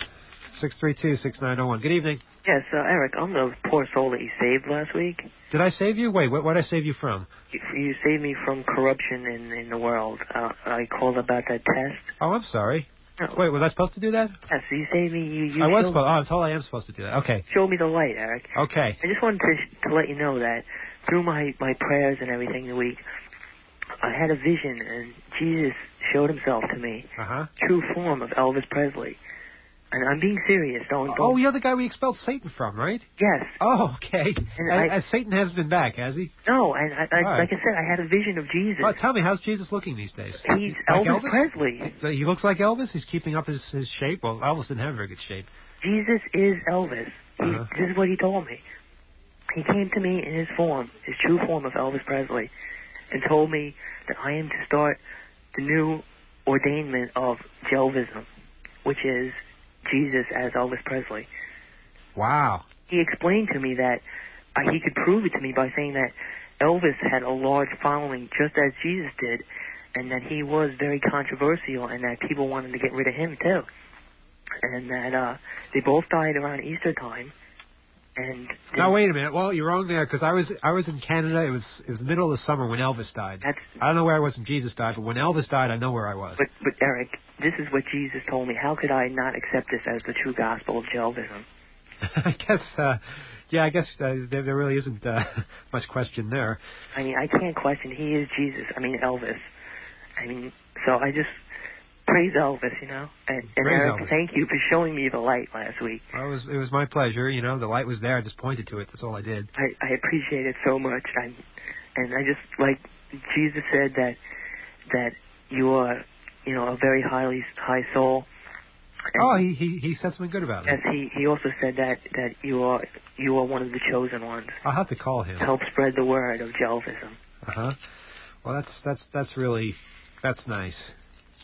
632-6901. Good evening. Yes, Eric, I'm the poor soul that you saved last week. Did I save you? Wait, what did I save you from? You saved me from corruption in the world. I called about that test. Oh, I'm sorry. No. Wait, was I supposed to do that? Yes, you saved me. You I was supposed. Oh, I'm told I am supposed to do that. Okay. Show me the light, Eric. Okay. I just wanted to let you know that through my prayers and everything the week, I had a vision, and Jesus showed himself to me. True form of Elvis Presley. And I'm being serious. Don't. Oh, you're the guy we expelled Satan from, right? Yes. Oh, okay. And Satan has been back, has he? No, and like I said, I had a vision of Jesus. Oh, tell me, how's Jesus looking these days? He's like Elvis Presley. So he looks like Elvis? He's keeping up his shape? Well, Elvis didn't have very good shape. Jesus is Elvis. This is what he told me. He came to me in his form, his true form of Elvis Presley, and told me that I am to start the new ordainment of Jelvism, which is Jesus as Elvis Presley. Wow. He explained to me that he could prove it to me by saying that Elvis had a large following just as Jesus did, and that he was very controversial, and that people wanted to get rid of him too. And that they both died around Easter time. And now wait a minute. Well, you're wrong there, because I was in Canada. It was the middle of the summer when Elvis died. I don't know where I was when Jesus died, but when Elvis died, I know where I was. But Eric, this is what Jesus told me. How could I not accept this as the true gospel of Jelvism? I guess there really isn't much question there. I mean, I can't question. He is Jesus. I mean, Elvis. I mean, so I just praise Elvis, you know. And Eric, Elvis. Thank you for showing me the light last week. Well, it was my pleasure. You know, the light was there. I just pointed to it. That's all I did. I appreciate it so much. And I just, like Jesus said, that you are, you know, a very high soul. And he said something good about me. Yes, he also said that you are one of the chosen ones. I'll have to call him. To help spread the word of Jelvism. Well, that's nice.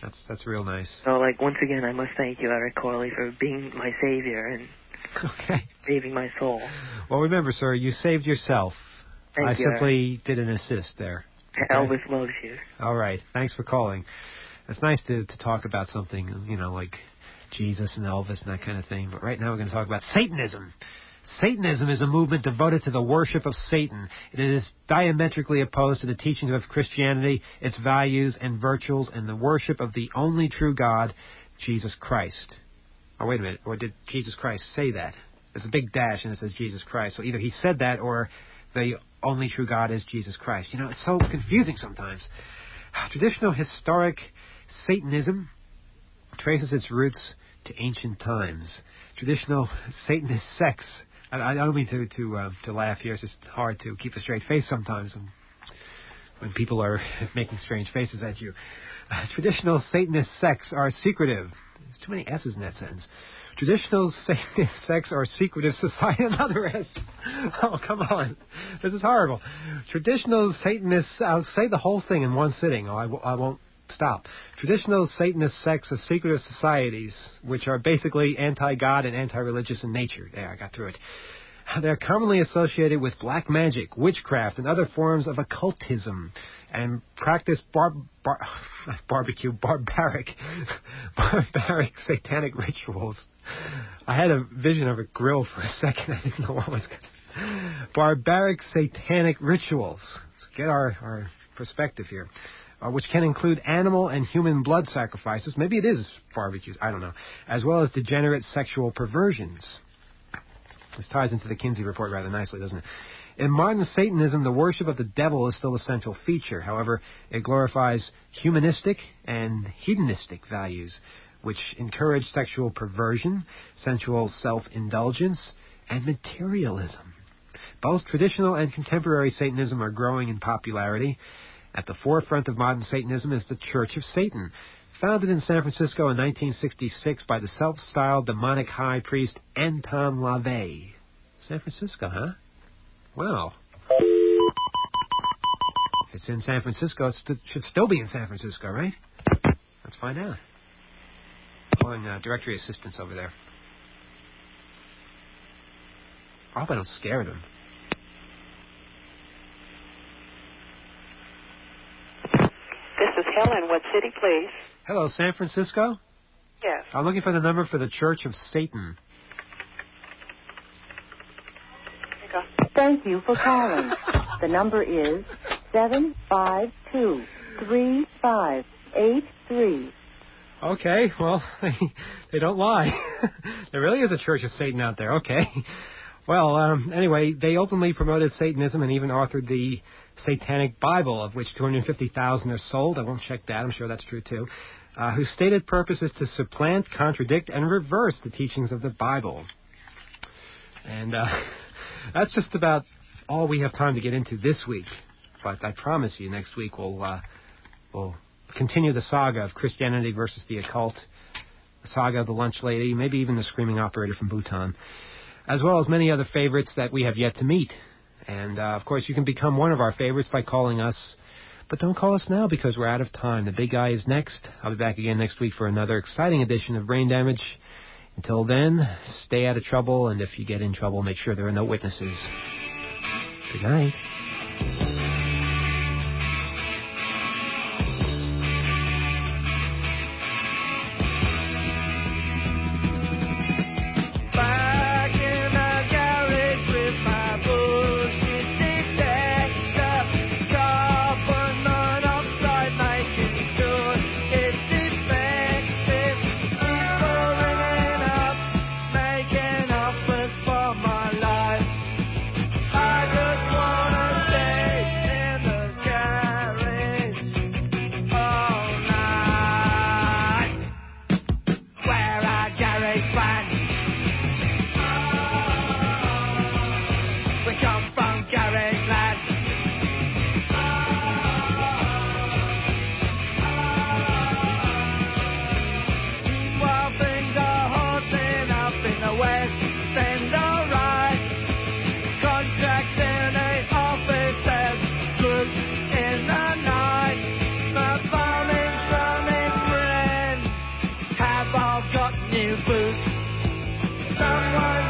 That's real nice. So, like, once again, I must thank you, Eric Corley, for being my savior and saving my soul. Well, remember, sir, you saved yourself. Thank you, simply did an assist there. Okay? Elvis loves you. All right. Thanks for calling. It's nice to talk about something, like Jesus and Elvis and that kind of thing. But right now we're going to talk about Satanism. Satanism is a movement devoted to the worship of Satan. It is diametrically opposed to the teachings of Christianity, its values and virtues, and the worship of the only true God, Jesus Christ. Oh, wait a minute. Or did Jesus Christ say that? There's a big dash and it says Jesus Christ. So either he said that or the only true God is Jesus Christ. It's so confusing sometimes. Traditional historic Satanism traces its roots to ancient times. Traditional Satanist sects. I don't mean to laugh here. It's just hard to keep a straight face sometimes when people are making strange faces at you. Traditional Satanist sects are secretive. There's too many S's in that sentence. Traditional Satanist sects are secretive society. Another S. Oh, come on. This is horrible. Traditional Satanists, I'll say the whole thing in one sitting. I won't stop. Traditional Satanist sects are secretive societies, which are basically anti-God and anti-religious in nature. There, I got through it. They're commonly associated with black magic, witchcraft, and other forms of occultism, and practice barbaric satanic rituals. I had a vision of a grill for a second. I didn't know what was going. Barbaric satanic rituals. Let's get our perspective here. Which can include animal and human blood sacrifices. Maybe it is barbecues. I don't know. As well as degenerate sexual perversions. This ties into the Kinsey report rather nicely, doesn't it? In modern Satanism, the worship of the devil is still a central feature. However, it glorifies humanistic and hedonistic values, which encourage sexual perversion, sensual self-indulgence, and materialism. Both traditional and contemporary Satanism are growing in popularity. At the forefront of modern Satanism is the Church of Satan, founded in San Francisco in 1966 by the self-styled demonic high priest Anton LaVey. San Francisco, huh? Wow. If it's in San Francisco, it should still be in San Francisco, right? Let's find out. Calling directory assistance over there. I hope I don't scare them. This is Helen. What city, please? Hello, San Francisco? Yes. I'm looking for the number for the Church of Satan. Thank you for calling. The number is 752-3583. Okay, well, they don't lie. There really is a Church of Satan out there. Okay. Well, anyway, they openly promoted Satanism and even authored the Satanic Bible, of which 250,000 are sold. I won't check that. I'm sure that's true, too. Whose stated purpose is to supplant, contradict, and reverse the teachings of the Bible. And that's just about all we have time to get into this week. But I promise you, next week we'll continue the saga of Christianity versus the occult, the saga of the lunch lady, maybe even the screaming operator from Bhutan, as well as many other favorites that we have yet to meet. And, of course, you can become one of our favorites by calling us. But don't call us now because we're out of time. The big guy is next. I'll be back again next week for another exciting edition of Brain Damage. Until then, stay out of trouble, and if you get in trouble, make sure there are no witnesses. Good night. I just wanna all got new boots. Someone